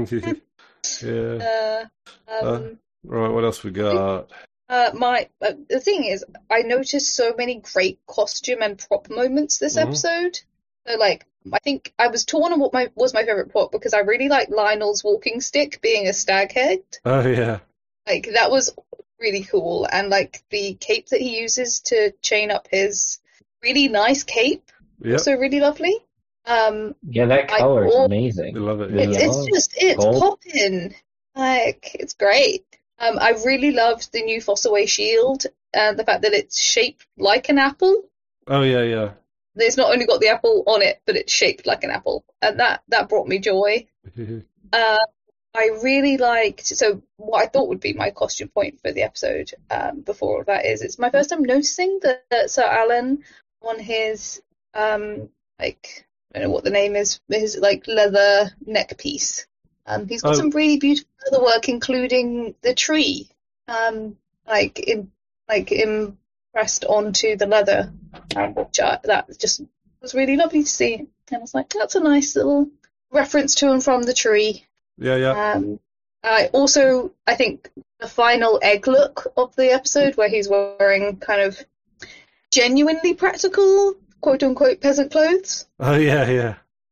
Yeah. Uh, um, uh, right. What else we got? Uh, my uh, the thing is, I noticed so many great costume and prop moments this mm-hmm. episode. So, like, I think I was torn on what my was my favorite prop because I really like Lionel's walking stick being a stag head. Oh yeah, like that was really cool, and like the cape that he uses to chain up his really nice cape, yep. also really lovely. Um, yeah, that color is amazing. I love it. Yeah. It's, it's just it's Gold. popping, like it's great. Um, I really loved the new Fossaway shield and the fact that it's shaped like an apple. Oh yeah, yeah. It's not only got the apple on it, but it's shaped like an apple, and that that brought me joy. uh, I really liked. So what I thought would be my costume point for the episode um, before all that is, it's my first time noticing that, that Sir Alan on his um like I don't know what the name is, his like leather neck piece. Um, he's got oh. some really beautiful leather work, including the tree, um, like in like impressed onto the leather, um, which I, that just was really lovely to see. And I was like, that's a nice little reference to and from the tree. Yeah, yeah. Um, I also, I think the final egg look of the episode, where he's wearing kind of genuinely practical, quote unquote, peasant clothes. Oh yeah, yeah.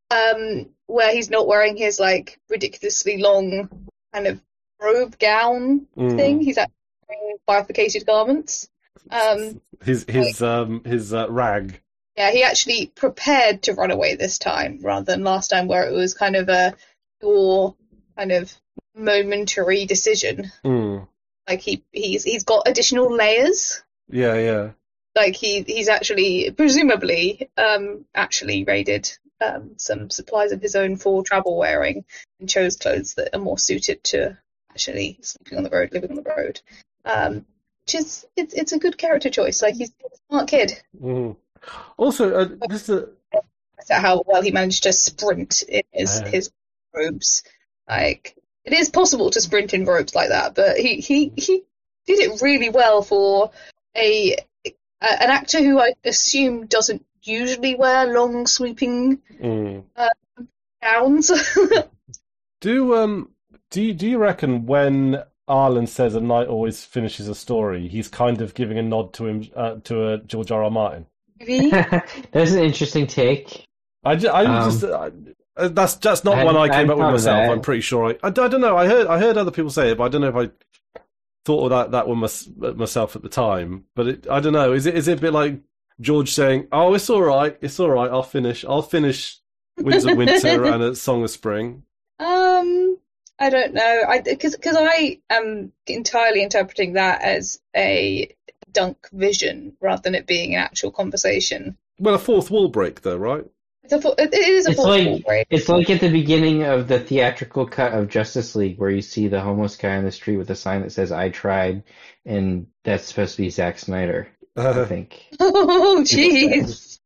Um, where he's not wearing his like ridiculously long kind of robe gown mm. thing. He's actually wearing bifurcated garments. Um, his his like, um his uh, rag. Yeah, he actually prepared to run away this time rather than last time where it was kind of a pure kind of momentary decision. Mm. Like he he's he's got additional layers. Yeah, yeah. Like he he's actually presumably um actually raided um some supplies of his own for travel wearing and chose clothes that are more suited to actually sleeping on the road, living on the road. Um, which is it's it's a good character choice. Like he's a smart kid. Mm. Also, uh, just a... how well he managed to sprint in his uh... his robes. Like it is possible to sprint in robes like that, but he he he did it really well for a. Uh, an actor who I assume doesn't usually wear long sweeping mm. uh, gowns. do um do you, do you reckon when Arlen says a knight always finishes a story, he's kind of giving a nod to him uh, to a uh, George R. R. Martin? Really? That's an interesting take. I, just, I um, just uh, that's that's not I one I came up with myself. I'm pretty sure. I, I, I don't know. I heard I heard other people say it, but I don't know if I thought of that that one mys- myself at the time, but it, I don't know. Is it is it a bit like George saying, "Oh, it's all right, it's all right. I'll finish. I'll finish Winds of Winter and A Song of Spring." Um, I don't know. I because because I am entirely interpreting that as a dunk vision rather than it being an actual conversation. Well, a fourth wall break, though, right? It's a, it is a It's fourth like wall break. it's like at the beginning of the theatrical cut of Justice League, where you see the homeless guy on the street with a sign that says "I tried," and that's supposed to be Zack Snyder. I think. Oh, jeez.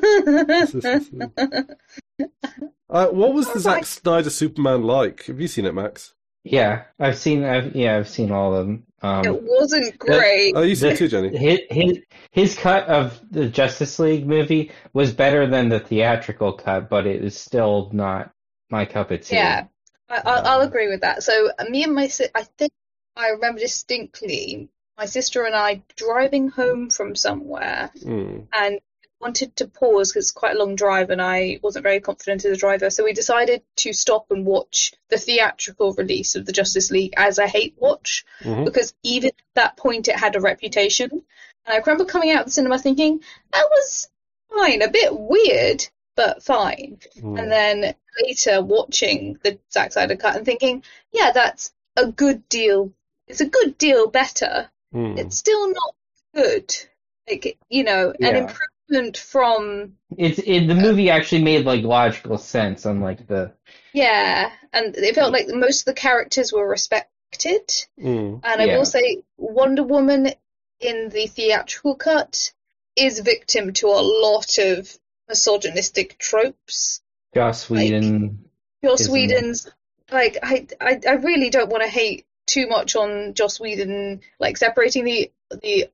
uh, what was the Zack Snyder Superman like? Have you seen it, Max? Yeah, I've seen. I've yeah, I've seen all of them. Um, It wasn't great. Oh, you seen the- it too, Jenny? his, his his cut of the Justice League movie was better than the theatrical cut, but it is still not my cup of tea. Yeah, I, I'll, I'll agree with that. So uh, me and my si- I think I remember distinctly my sister and I driving home from somewhere Mm. and wanted to pause because it's quite a long drive and I wasn't very confident as a driver. So we decided to stop and watch the theatrical release of the Justice League as a hate watch Mhm. because even at that point it had a reputation. And I remember coming out of the cinema thinking, that was fine, a bit weird, but fine. Mm. And then later watching the Zack Snyder cut and thinking, yeah, that's a good deal. It's a good deal better. Mm. It's still not good. Like, you know, an Yeah. improvement from, It's it, the movie actually made like logical sense, unlike the yeah, and it felt like most of the characters were respected. Mm. And I Yeah. will say Wonder Woman in the theatrical cut is victim to a lot of misogynistic tropes. Joss Whedon. Joss Isn't it? Whedon's, like, I, I, I really don't want to hate too much on Joss Whedon, like separating the the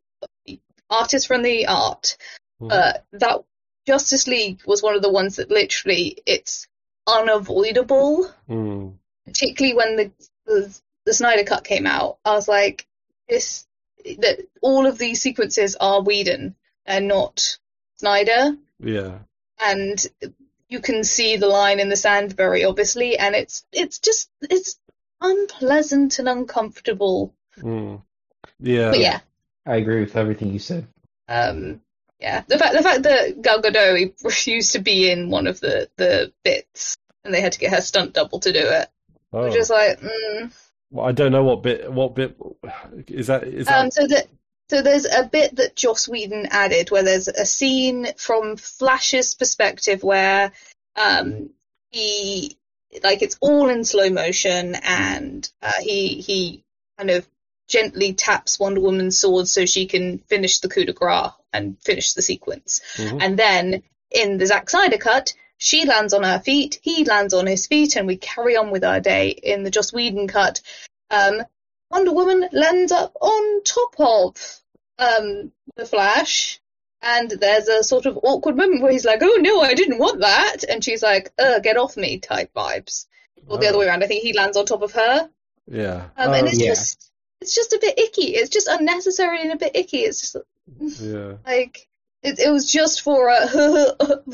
artist from the art. Mhm. Uh, that Justice League was one of the ones that literally it's unavoidable. Mm. Particularly when the, the the Snyder Cut came out, I was like, this that all of these sequences are Whedon and not Snyder, Yeah. and you can see the line in the sand very obviously, and it's it's just it's unpleasant and uncomfortable. Mm. Yeah. But yeah, I agree with everything you said. um, yeah, the fact the fact that Gal Gadot refused to be in one of the the bits, and they had to get her stunt double to do it. Oh. Which is like, mm. Well, I don't know what bit. What bit is that? Is that? Um, so that so there's a bit that Joss Whedon added where there's a scene from Flash's perspective where um he like it's all in slow motion and uh, he he kind of gently taps Wonder Woman's sword so she can finish the coup de grace and finish the sequence. Mhm. And then in the Zack Snyder cut, she lands on her feet, he lands on his feet, and we carry on with our day. In the Joss Whedon cut, um, Wonder Woman lands up on top of um, the Flash, and there's a sort of awkward moment where he's like, "Oh no, I didn't want that," and she's like, "Uh, get off me," type vibes. Or the Oh. other way around. I think he lands on top of her, Yeah. um, and Oh, it's yeah. just it's just a bit icky. It's just unnecessary and a bit icky. It's just yeah. like it, it was just for a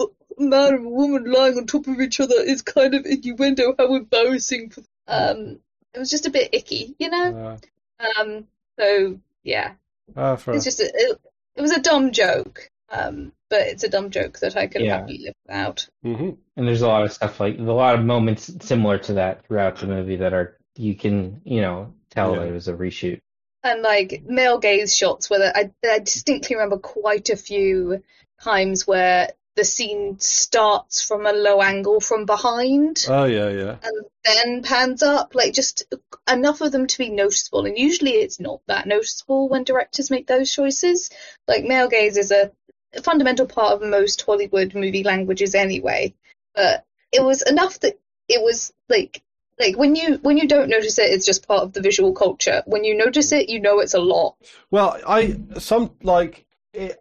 man and woman lying on top of each other is kind of innuendo. How embarrassing! For, um, it was just a bit icky, you know. Uh, Um, so yeah, ah, fair it's just a, it, it was a dumb joke. Um, but it's a dumb joke that I could Yeah. happily live without. hmm And there's a lot of stuff like a lot of moments similar to that throughout the movie that are you can you know tell Yeah. that it was a reshoot. And like male gaze shots, where I, I distinctly remember quite a few times where the scene starts from a low angle from behind Oh yeah, yeah. and then pans up, like just enough of them to be noticeable. And usually it's not that noticeable when directors make those choices. Like male gaze is a, a fundamental part of most Hollywood movie languages anyway. But it was enough that it was like like when you when you don't notice it, it's just part of the visual culture. When you notice it, you know it's a lot. Well, I some like it,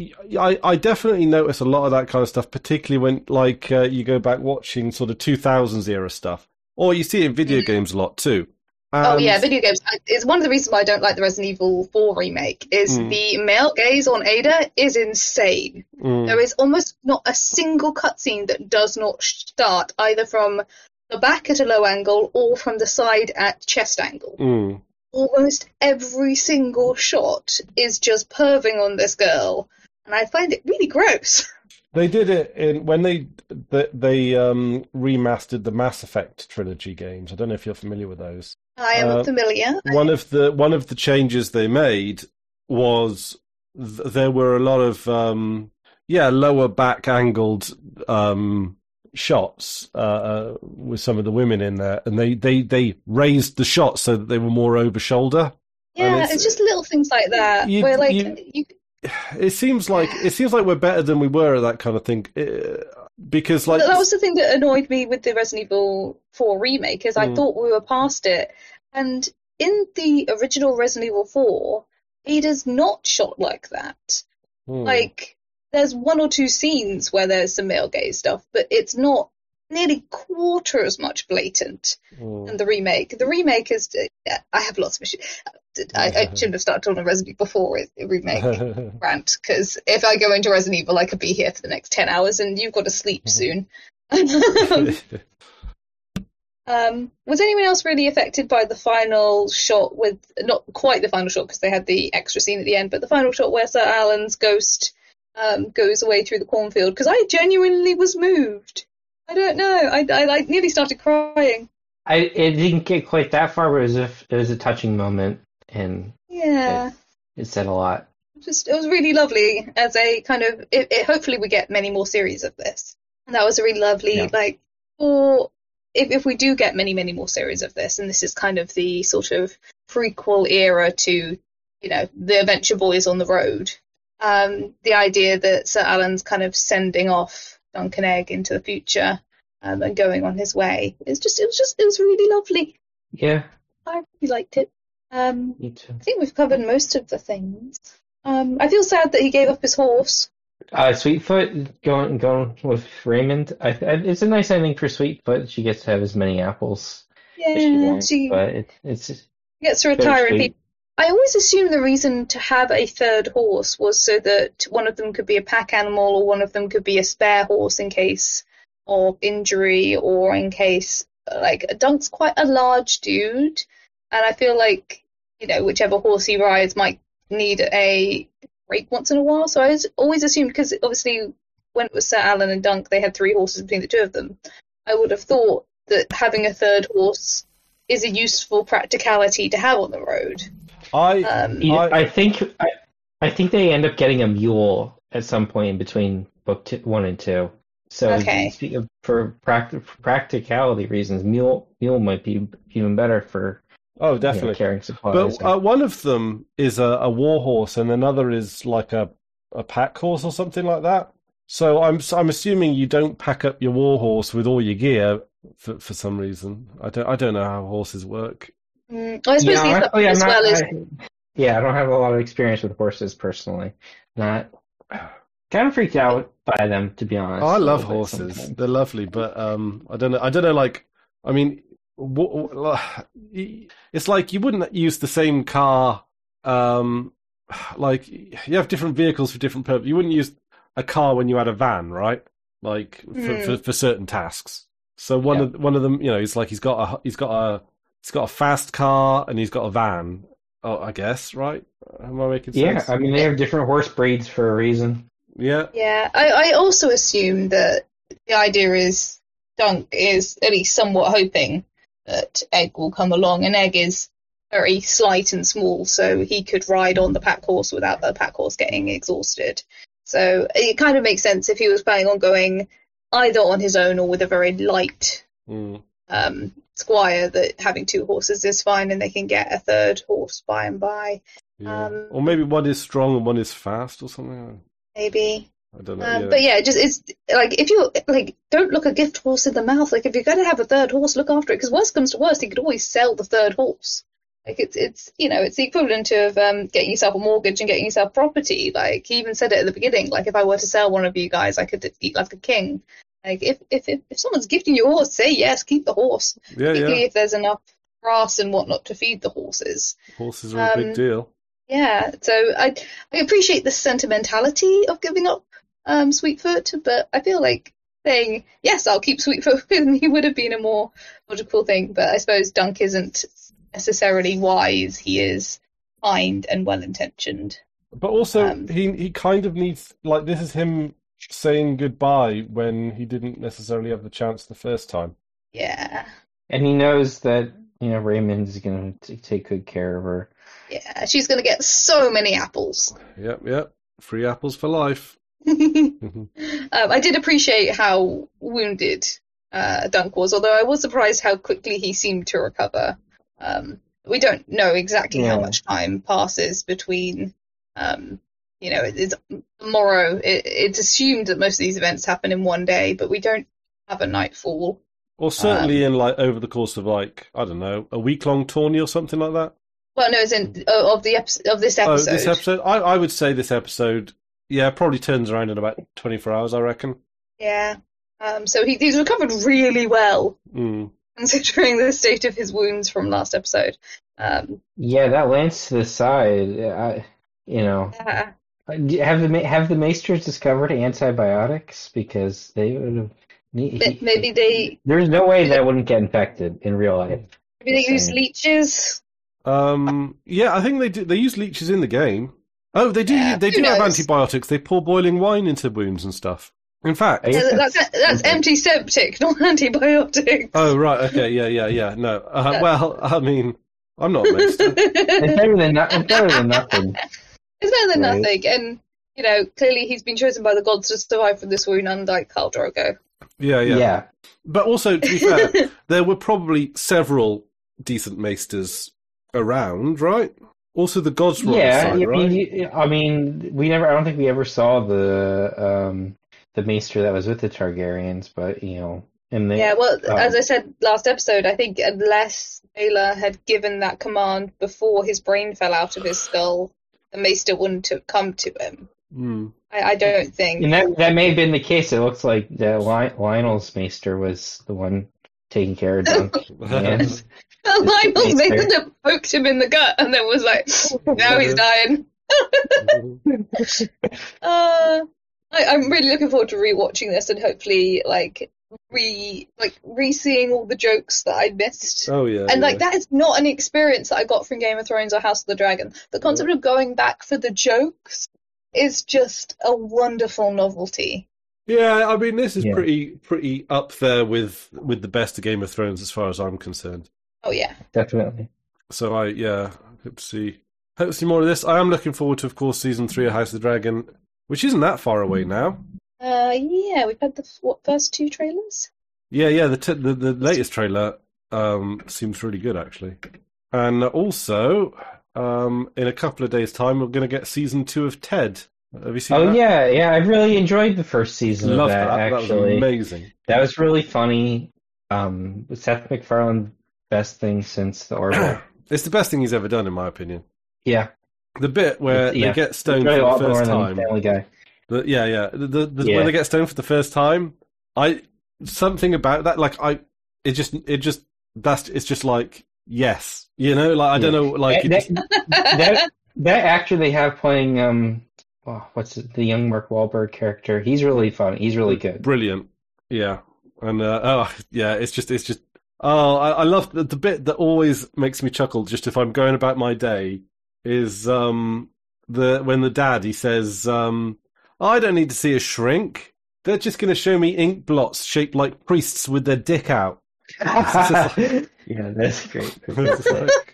I I definitely notice a lot of that kind of stuff, particularly when like uh, you go back watching sort of two thousands era stuff, or you see it in video games a lot too. Oh And- yeah, video games. I- It's one of the reasons why I don't like the Resident Evil four remake. Is Mm. the male gaze on Ada is insane. Mm. There is almost not a single cutscene that does not start either from the back at a low angle or from the side at chest angle. Mm. almost every single shot is just perving on this girl, and I find it really gross. They did it in when they they, they um, remastered the Mass Effect trilogy games. I don't know if you're familiar with those. I am Uh, familiar. One of the one of the changes they made was th- there were a lot of um, yeah lower back angled um, shots uh, uh, with some of the women in there, and they, they, they raised the shots so that they were more over shoulder. Yeah, it's, it's just little things like that you- where like you- you. It seems like it seems like we're better than we were at that kind of thing, uh, because like That was the thing that annoyed me with the Resident Evil four remake, is I Mm. thought we were past it. And in the original Resident Evil four, Ada's not shot like that. hmm, Like, there's one or two scenes where there's some male gaze stuff, but it's not nearly quarter as much blatant hmm. than the remake. The remake is, I have lots of issues. I, I shouldn't have started on a Resident Evil four remake rant, because if I go into Resident Evil, I could be here for the next ten hours, and you've got to sleep soon. um, was anyone else really affected by the final shot with, not quite the final shot because they had the extra scene at the end, but the final shot where Sir Alan's ghost um, goes away through the cornfield? Because I genuinely was moved. I don't know. I, I like nearly started crying. I it didn't get quite that far, but it was a it was a touching moment, and Yeah. it said a lot. Just it was really lovely as a kind of it, it, hopefully we get many more series of this, and that was a really lovely Yeah. like or if if we do get many many more series of this, and this is kind of the sort of prequel era to, you know, the Adventure Boys on the road, um the idea that Sir Alan's kind of sending off Duncan Egg into the future um, and going on his way, it's just it was just it was really lovely. Yeah, I really liked it. um me too. I think we've covered most of the things. Um, I feel sad that he gave up his horse. Uh, Sweetfoot going going with Raymond. I, I, it's a nice ending for Sweetfoot. She gets to have as many apples as she Yeah, wants, she but it, it's gets to retire. And bittersweet. pe- I always assumed the reason to have a third horse was so that one of them could be a pack animal or one of them could be a spare horse in case of injury or in case, like, Dunk's quite a large dude, and I feel like, you know, whichever horse he rides might need a break once in a while. So I was always assumed, because obviously when it was Sir Alan and Dunk, they had three horses between the two of them. I would have thought that having a third horse is a useful practicality to have on the road. I, Um, You- I- I think I, I think they end up getting a mule at some point in between book two, one and two. So Okay. speak of- for, practi- for practicality reasons, mule mule might be even better for oh you know, definitely. carrying supplies. But uh, one of them is a, a war horse, and another is like a, a pack horse or something like that. So I'm I'm assuming you don't pack up your war horse with all your gear for for some reason. I don't I don't know how horses work. mm, I suppose yeah, these actually, I'm as not- well as I- yeah, I don't have a lot of experience with horses personally. Not kind of freaked out by them, to be honest. Oh, I a love little bit horses. sometimes. They're lovely, but um, I don't know. I don't know. Like, I mean, wh- wh- it's like you wouldn't use the same car. Um, like you have different vehicles for different purposes. You wouldn't use a car when you had a van, right? Like for Hmm. for, for certain tasks. So one Yeah. of one of them, you know, he's like he's got a he's got a he's got a fast car and he's got a van. Oh, I guess, right? Am I making Yeah, sense? I mean they have different horse breeds for a reason. Yeah. Yeah, I, I also assume that the idea is Dunk is at least somewhat hoping that Egg will come along, and Egg is very slight and small, so he could ride on the pack horse without the pack horse getting exhausted. So it kind of makes sense if he was planning on going either on his own or with a very light Mm. um, squire, that having two horses is fine and they can get a third horse by and by, Yeah. Um, Or maybe one is strong and one is fast or something. maybe. I don't know. Um, yeah. But yeah, just it's like if you like, don't look a gift horse in the mouth. Like if you're going to have a third horse, look after it. Because worst comes to worst, you could always sell the third horse. Like it's it's you know it's the equivalent of um, getting yourself a mortgage and getting yourself property. Like he even said it at the beginning. Like if I were to sell one of you guys, I could eat like a king. Like if if if, if someone's gifting you a horse, say yes, keep the horse. yeah, Particularly yeah. if there's enough grass and whatnot to feed the horses. Horses are a um, big deal. Yeah, so I I appreciate the sentimentality of giving up um, Sweetfoot, but I feel like saying, yes, I'll keep Sweetfoot with me would have been a more logical thing. But I suppose Dunk isn't necessarily wise. He is kind and well-intentioned. But also, Um, he he kind of needs, like, this is him saying goodbye when he didn't necessarily have the chance the first time. Yeah. And he knows that, you know, Raymond's going to take good care of her. Yeah, she's going to get so many apples. Yep, yep. Free apples for life. um, I did appreciate how wounded uh, Dunk was, although I was surprised how quickly he seemed to recover. Um, we don't know exactly Yeah. how much time passes between, um, you know, it- it's tomorrow. It, it's assumed that most of these events happen in one day, but we don't have a nightfall. Or certainly Um, in, like, over the course of, like, I don't know, a week-long tourney or something like that. Well, no, it's in uh, of the epi- of this Oh, episode. this episode? I, I would say this episode, yeah, probably turns around in about twenty-four hours, I reckon. Yeah. Um, so he, he's recovered really well, Mm. considering the state of his wounds from last episode. Um, Yeah, that lance to the side, I, you know. yeah. Have the Ma- have the Maesters discovered antibiotics? Because they would have. M- Maybe they There's no way that wouldn't get infected in real life. maybe they use Same. leeches. Um, yeah, I think they do, they use leeches in the game. Oh, they do. Yeah, they who do have knows? antibiotics. They pour boiling wine into wounds and stuff. In fact, I guess Uh, That's that's okay. antiseptic, not antibiotics. oh right, okay, yeah, yeah, yeah. No, uh, Yeah. well, I mean, I'm not a maester. It's better than no- it's better than nothing. It's better than Right. nothing, and you know clearly he's been chosen by the gods to survive from this wound, unlike Khal Drogo. Yeah, yeah, Yeah. But also, to be fair, there were probably several decent maesters around, right? Also, the gods were Yeah, on the side, I right? mean, you- I mean, we never. I don't think we ever saw the um the Maester that was with the Targaryens, but you know, and they. Yeah, well, um, as I said last episode, I think unless Baylor had given that command before his brain fell out of his skull, the Maester wouldn't have come to him. Hmm. I, I don't think. And that that may have been the case. It looks like that Li- Lionel's Maester was the one taking care of Dunk. and, Lionel's Maester. Maester poked him in the gut and then was like, now he's dying. Uh, I, I'm really looking forward to rewatching this and hopefully like re like re-seeing all the jokes that I missed. Oh yeah, And like yeah. that is not an experience that I got from Game of Thrones or House of the Dragon. The concept of going back for the jokes is just a wonderful novelty. Yeah, I mean, this is Yeah. pretty pretty up there with with the best of Game of Thrones as far as I'm concerned. Oh yeah. Definitely. So I yeah, hope to see hope to see more of this. I am looking forward to, of course, season three of House of the Dragon, which isn't that far away now. Uh, yeah, we've had the f- what first two trailers. Yeah, yeah. The t- the, the latest trailer um, seems really good actually, and also um, in a couple of days' time we're going to get season two of Ted. Have you seen Oh that? yeah, yeah. I really enjoyed the first season Loved of that. that. That was Actually, amazing. that was really funny. Um, Seth MacFarlane, best thing since The Orville. It's the best thing he's ever done, in my opinion. Yeah, The bit where yeah. they get stoned Really a for lot the more first than time. Family Guy. The, yeah, yeah. The, the, the Yeah. when they get stoned for the first time, I something about that, like I, it just, it just that's it's just like yes, you know, like I don't Yeah. know, like that, it just, that that actor they have playing um, oh, what's it, the young Mark Wahlberg character? He's really fun. He's really good. brilliant. Yeah, and uh, oh yeah, it's just, it's just. Oh, I, I love the, the bit that always makes me chuckle. Just if I'm going about my day, is um the when the dad he says um I don't need to see a shrink. They're just going to show me ink blots shaped like priests with their dick out. Yeah, that's great. It's like,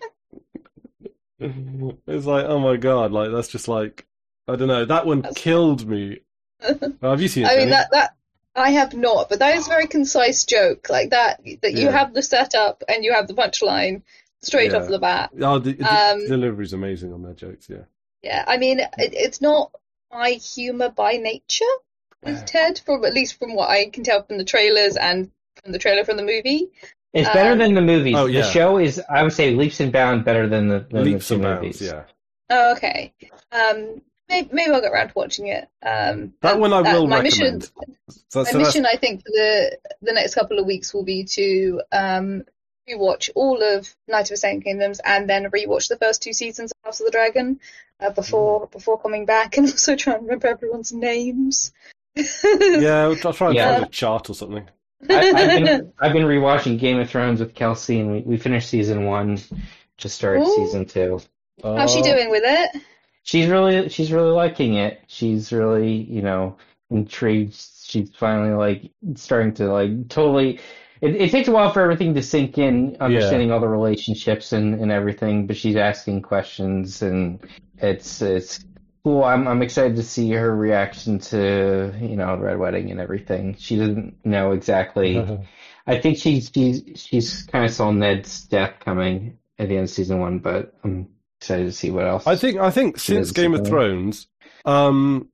it's like, oh my god, like that's just like I don't know. That one That's- killed me. Oh, have you seen it? I mean Jenny? that that I have not, but that is a very concise joke, like that that you Yeah. have the setup and you have the punchline straight Yeah. off the bat. Oh, the, the um, delivery's amazing on their jokes. Yeah. Yeah, I mean it, it's not my humor by nature with Ted, from at least from what I can tell from the trailers and from the trailer from the movie. It's better Um, than the movies. Oh, yeah. The show is, I would say, leaps and bounds better than the, than Leaps the two and bounds. movies. Yeah. Oh, okay. Um, maybe, maybe I'll get around to watching it. Um, That and one I will my recommend. mission, So, my so that's, mission, I think, for the the next couple of weeks will be to um rewatch all of Night of the Seven Kingdoms and then rewatch the first two seasons of House of the Dragon uh, before before coming back, and also try and remember everyone's names. yeah, I'll try and Yeah. find a chart or something. I, I've been I've been rewatching Game of Thrones with Kelsey, and we, we finished season one, to start Ooh. season two. How's she Oh. doing with it? She's really she's really liking it. She's really, you know, intrigued. She's finally like starting to like totally. It, it takes a while for everything to sink in, understanding all the relationships and, and everything. But she's asking questions, and it's it's cool. I'm I'm excited to see her reaction to, you know, the Red Wedding and everything. She doesn't know exactly. I think she's she's she's kind of saw Ned's death coming at the end of season one, but I'm excited to see what else. I think I think she since does Game of something. Thrones, um,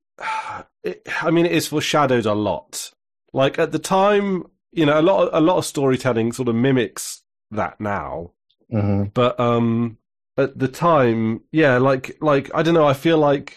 it, I mean, it is foreshadowed a lot. Like at the time, you know, a lot of, a lot of storytelling sort of mimics that now. Mhm. But um, at the time, yeah, like like I don't know. I feel like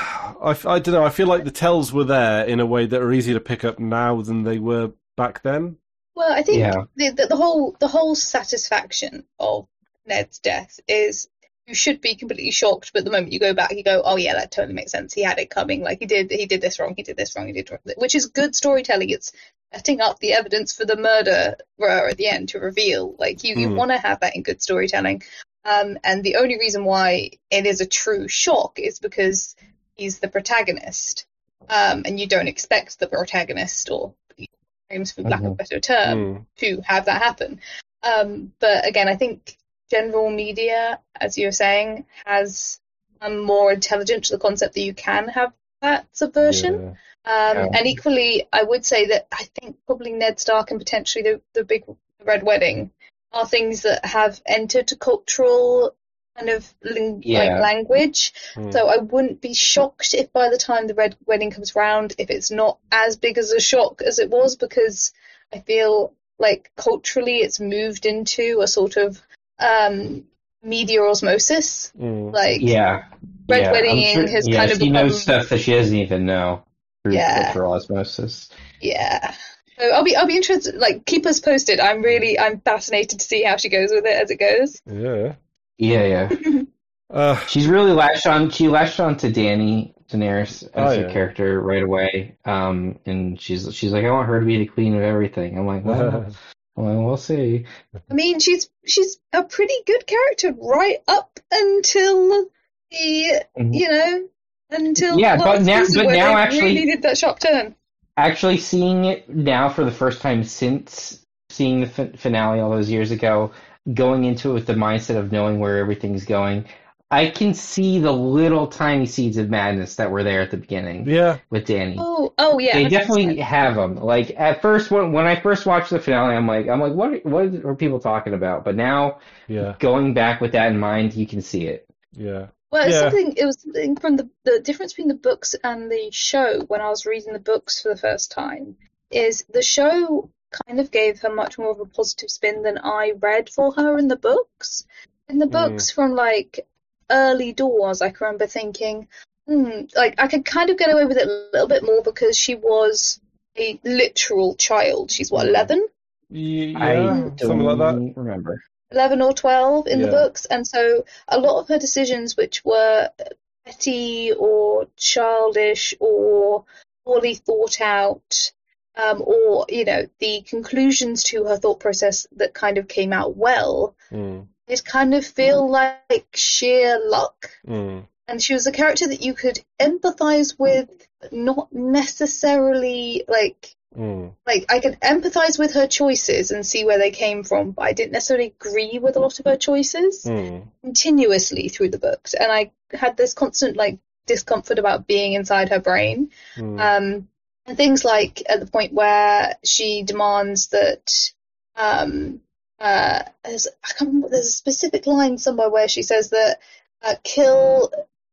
I, I don't know. I feel like the tells were there in a way that are easier to pick up now than they were back then. Well, I think Yeah. the, the the whole the whole satisfaction of Ned's death is you should be completely shocked, but the moment you go back, you go, oh yeah, that totally makes sense. He had it coming. Like he did, he did this wrong. He did this wrong. He did wrong. Which is good storytelling. It's setting up the evidence for the murderer at the end to reveal. Like you, you Hmm. want to have that in good storytelling. Um, and the only reason why it is a true shock is because he's the protagonist, um, and you don't expect the protagonist, or names for lack of a better term, Mm. to have that happen. Um, but again, I think general media, as you're saying, has um, more intelligent to the concept that you can have that subversion. Yeah. Um, Yeah. And equally, I would say that I think probably Ned Stark and potentially the, the big Red Wedding are things that have entered cultural kind of ling- Yeah. like language. Mm. So I wouldn't be shocked if by the time the Red Wedding comes round, if it's not as big as a shock as it was, because I feel like culturally it's moved into a sort of um, media osmosis. Mm. Like Yeah. Red yeah. Wedding I'm sure, has yeah, kind of she become knows stuff that she doesn't even know through Yeah. cultural osmosis. Yeah. So I'll be I'll be interested. Like, keep us posted. I'm really I'm fascinated to see how she goes with it as it goes. Yeah. Yeah, yeah. Uh, She's really latched on. She latched on to Dany Daenerys as Oh, a yeah. character right away. Um, and she's she's like, I want her to be the queen of everything. I'm like, well, well, we'll see. I mean, she's she's a pretty good character right up until the Mhm. you know until Yeah, the but last now- season but where now they actually- really did that sharp turn. Actually, seeing it now for the first time since seeing the fin- finale all those years ago, going into it with the mindset of knowing where everything's going, I can see the little tiny seeds of madness that were there at the beginning yeah. with Dany. Oh oh yeah, They one hundred percent. definitely have them. Like at first, when when I first watched the finale, I'm like, I'm like, what are, what are people talking about? But now, Yeah. going back with that in mind, you can see it. Yeah. Well, it's Yeah. something. It was something from the the difference between the books and the show when I was reading the books for the first time is the show kind of gave her much more of a positive spin than I read for her in the books. In the Mm. books from like early doors, I can remember thinking, hmm, like I could kind of get away with it a little bit more because she was a literal child. She's what, Mm. eleven? Y- I Yeah. don't Something like that. remember. eleven or twelve in the Yeah. books, and so a lot of her decisions which were petty or childish or poorly thought out, um, or you know the conclusions to her thought process that kind of came out well, Mm. it kind of feel like sheer luck. Mm. And she was a character that you could empathize with, but not necessarily like Mm. like I could empathize with her choices and see where they came from, but I didn't necessarily agree with a lot of her choices Mm. continuously through the books, and I had this constant like discomfort about being inside her brain. Mm. Um, and things like at the point where she demands that um, uh, there's, I can't remember, there's a specific line somewhere where she says that uh, kill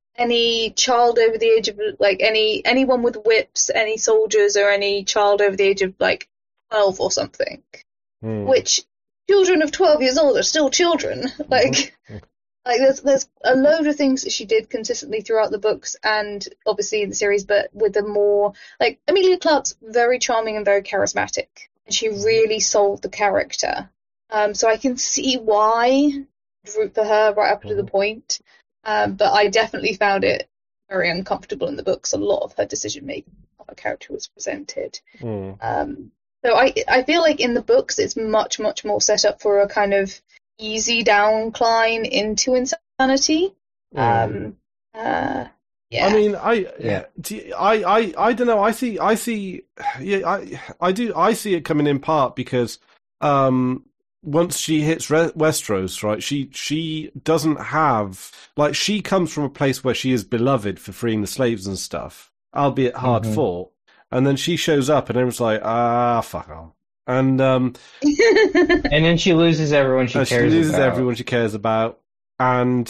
any child over the age of like any anyone with whips, any soldiers, or any child over the age of like twelve or something. Mm. Which children of twelve years old are still children. Like, like there's there's a load of things that she did consistently throughout the books and obviously in the series, but with the more like Emilia Clarke's very charming and very charismatic, and she really sold the character. Um, so I can see why I'd root for her right up to the point. Um, but I definitely found it very uncomfortable in the books. A lot of her decision making, how her character was presented. Mm. Um, so I I feel like in the books it's much much more set up for a kind of easy downcline into insanity. Mm. Um, uh, yeah. I mean, I, Yeah. do- I, I, I don't know. I see, I see, yeah, I, I do, I see it coming in part because, um, once she hits Re- Westeros, right, she, she doesn't have, like, she comes from a place where she is beloved for freeing the slaves and stuff, albeit hard Mhm. fought. And then she shows up and everyone's like, ah, fuck off. And, um, And then she loses everyone she and cares she loses about. everyone she cares about. And,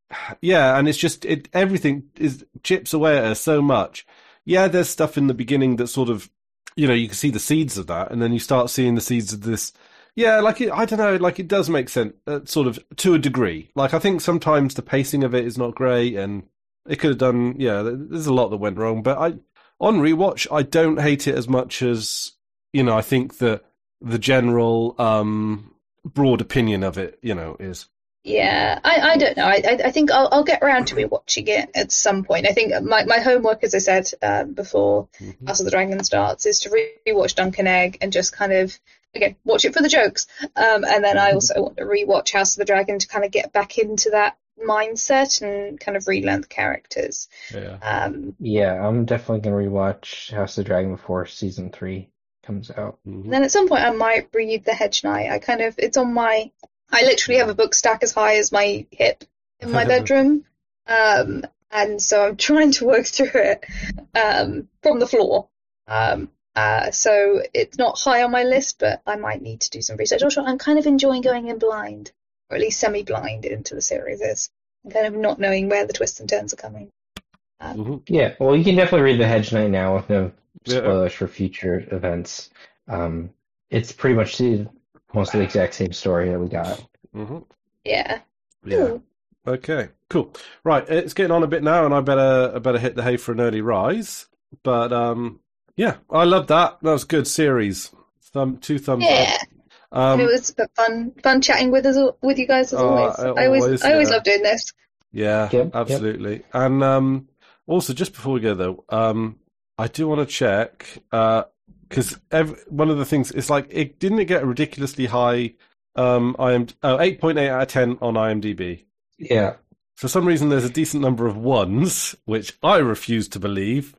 yeah, and it's just it everything is chips away at her so much. Yeah, there's stuff in the beginning that sort of, you know, you can see the seeds of that, and then you start seeing the seeds of this. Yeah, like it, I don't know, like it does make sense, uh, sort of to a degree. Like I think sometimes the pacing of it is not great, and it could have done. Yeah, there's a lot that went wrong, but I on rewatch I don't hate it as much as you know. I think that the general um, broad opinion of it, you know, is. Yeah, I, I don't know. I I I think I'll I'll get around to rewatching it at some point. I think my, my homework, as I said um, before, Mhm. House of the Dragon starts, is to rewatch Dunk and Egg and just kind of again watch it for the jokes. Um, and then I also want to rewatch House of the Dragon to kind of get back into that mindset and kind of relearn the characters. Yeah. Um, Yeah, I'm definitely gonna rewatch House of the Dragon before season three comes out. Mhm. and then at some point I might read The Hedge Knight. I kind of it's on my I literally have a book stack as high as my hip in my bedroom. Um, and so I'm trying to work through it um, from the floor. Um, uh, so it's not high on my list, but I might need to do some research. Also, I'm kind of enjoying going in blind, or at least semi-blind into the series is. I'm kind of not knowing where the twists and turns are coming. Um, Mhm. Yeah, well, you can definitely read The Hedge Knight now with no Yeah. spoilers for future events. Um, it's pretty much the, almost the exact same story that we got. Mhm. yeah. Yeah. Ooh. Okay. Cool. Right. It's getting on a bit now, and I better I better hit the hay for an early rise. But um, yeah, I love that. That was a good series. Thumb, two thumbs Yeah. up. Um, it was fun, fun chatting with us, with you guys as Oh, always. uh, I always, always, I always yeah. love doing this. yeah, Yep, yep. absolutely. And um, also, just before we go though, um, I do want to check because one of the things is like it didn't it get a ridiculously high um I M oh, eight point eight out of ten on IMDb. Yeah. For some reason, there's a decent number of ones, which I refuse to believe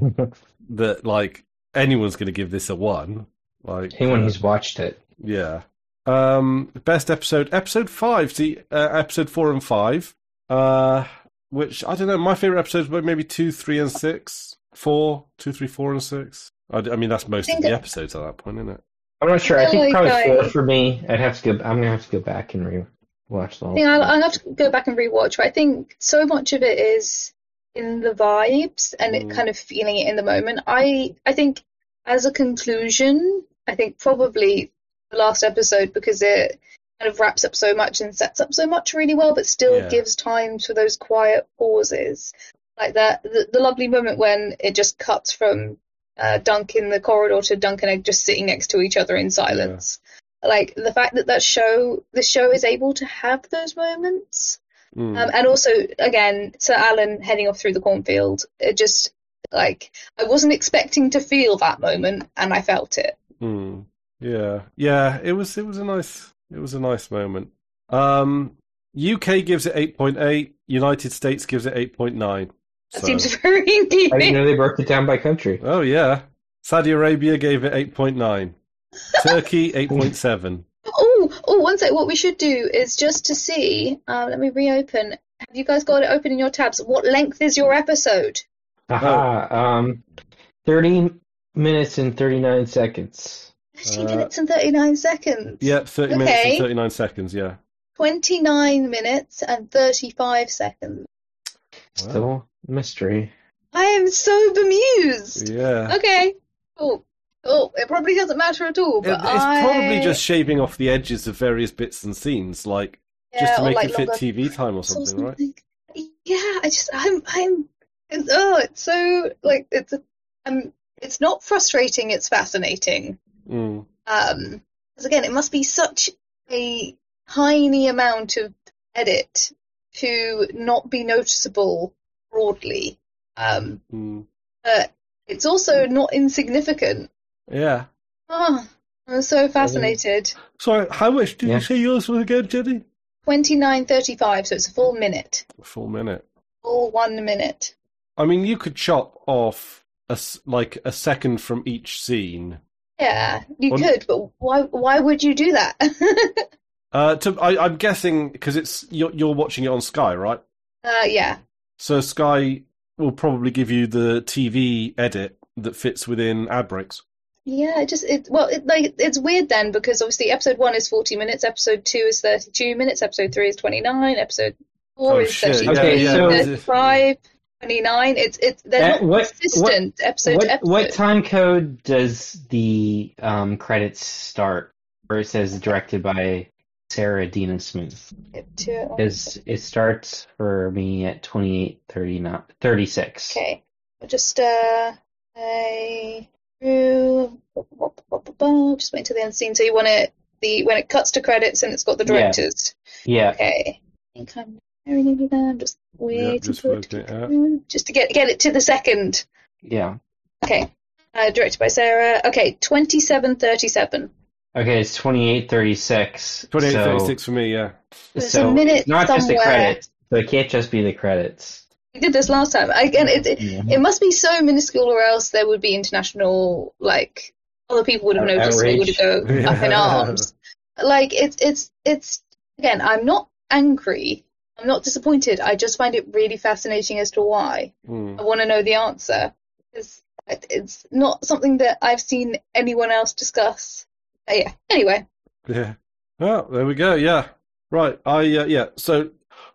that like anyone's going to give this a one. Like Anyone uh, who's watched it. yeah. Um, best episode, episode five. See, uh, episode four and five. Uh, which I don't know. My favorite episodes were maybe two, three, and six. Four, two, three, four, and six. I, I mean, that's most I of think the it- episodes at that point, isn't it? I'm not sure. I feel think like probably four I- for me. I'd have to go. I'm gonna have to go back and re-watch the I whole. think I'll, thing. I'll have to go back and rewatch. But I think so much of it is in the vibes and it Mm. kind of feeling it in the moment. I I think as a conclusion, I think probably the last episode because it kind of wraps up so much and sets up so much really well, but still Yeah. gives time for those quiet pauses. Like that, the, the lovely moment when it just cuts from uh, Dunk in the corridor to Dunk and Egg just sitting next to each other in silence. Like the fact that that show, the show is able to have those moments. Mm. Um, and also, again, Sir Alan heading off through the cornfield, it just, like, I wasn't expecting to feel that moment, and I felt it. Mm. Yeah, yeah. It was. It was a nice. It was a nice moment. Um, U K gives it eight point eight. United States gives it eight point nine. That So- seems very I didn't neat. know they broke it down by country. Oh yeah. Saudi Arabia gave it eight point nine. Turkey eight point seven. Oh, oh, one sec. What we should do is just to see, uh, let me reopen. Have you guys got it open in your tabs? What length is your episode? Aha. Um, thirty minutes and thirty-nine seconds. thirty Uh, minutes and thirty-nine seconds. Yeah, thirty minutes Okay. and thirty-nine seconds. Yeah. twenty-nine minutes and thirty-five seconds. Still a mystery. I am so bemused. Yeah. Okay. Cool. Cool. It probably doesn't matter at all, It- but it's I... probably just shaving off the edges of various bits and scenes, like just Yeah, to or make like it fit longer T V time or or something, right? Yeah, I just I'm I'm it's, oh, it's so like it's a, um it's not frustrating, it's fascinating. Mm. Um, because again, it must be such a tiny amount of edit to not be noticeable broadly. Um, Mm. but it's also not insignificant. Yeah. Oh, I'm so fascinated. Sorry, how much did Yeah. you say yours was again, Jenny? twenty-nine thirty-five, so it's a full minute. A full minute. Full one minute. I mean, you could chop off a s like a second from each scene. Yeah, you Well- could, but why? Why would you do that? Uh, to, I, I'm guessing because it's you're, you're watching it on Sky, right? uh, yeah. So Sky will probably give you the T V edit that fits within ad breaks. Yeah, it just it well, it like it's weird then because obviously episode one is forty minutes, episode two is thirty-two minutes, episode three is twenty-nine, episode four Oh, is shit, thirty-three, Okay, yeah, so- thirty-five, twenty-nine. It's it's they're Uh, not what- consistent episode What to episode. what time code does the um, credits start? Where it says directed by Sarah Dina Smith. To- Because it starts for me at twenty-eight thirty-six. Okay, I'll just uh, a through. Just wait until the end scene. So you want it the when it cuts to credits and it's got the Yeah. directors. Yeah. Okay, I think I'm very nearly there. I'm just waiting just for it to working it go out. through, just to get get it to the second. Yeah. Okay, uh, directed by Sarah. Okay, twenty-seven thirty-seven. Okay, it's twenty-eight thirty-six. twenty-eight so, thirty-six for me, yeah. There's so a minute it's not just the somewhere. credits. So it can't just be the credits. We did this last time. Again, it, it Yeah. it must be so minuscule, or else there would be international like other people would have Out- noticed and it would outrage. go up in Yeah. arms. Like it's it's it's again. I'm not angry. I'm not disappointed. I just find it really fascinating as to why. Hmm. I want to know the answer. It's it's not something that I've seen anyone else discuss. Uh, yeah. Anyway, Yeah. Oh, there we go. Yeah. Right. I uh, yeah. So.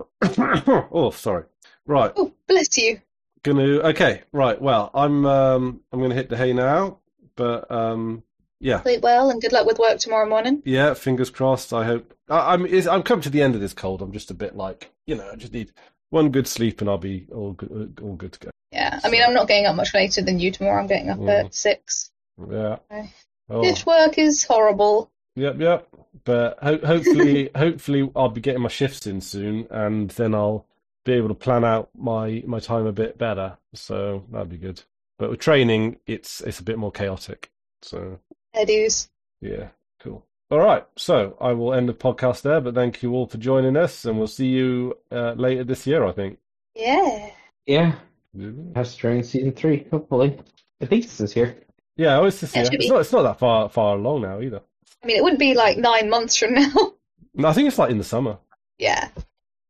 Oh, sorry. Right. oh bless you. Gonna. Okay. Right. Well, I'm. Um. I'm gonna hit the hay now. But. Um. Yeah. Sleep well and good luck with work tomorrow morning. Yeah. Fingers crossed. I hope. I, I'm. It's, I'm come to the end of this cold. I'm just a bit like you know. I just need one good sleep and I'll be all good. All good to go. Yeah. I mean, I'm not getting up much later than you tomorrow. I'm getting up Mm. at six. Yeah. Okay. Oh. Shift work is horrible. Yep, yep. But ho- hopefully, hopefully, I'll be getting my shifts in soon, and then I'll be able to plan out my my time a bit better. So that'd be good. But with training, it's it's a bit more chaotic. So Hairdos. yeah, cool. All right. So I will end the podcast there. But thank you all for joining us, and we'll see you uh, later this year, I think. Yeah. Yeah. Yeah, That's during season three, hopefully. I think this is here. oh, it's this Yeah, it year. should It's be. not. It's not that far far along now either. I mean, it wouldn't be like nine months from now. No, I think it's like in the summer. Yeah.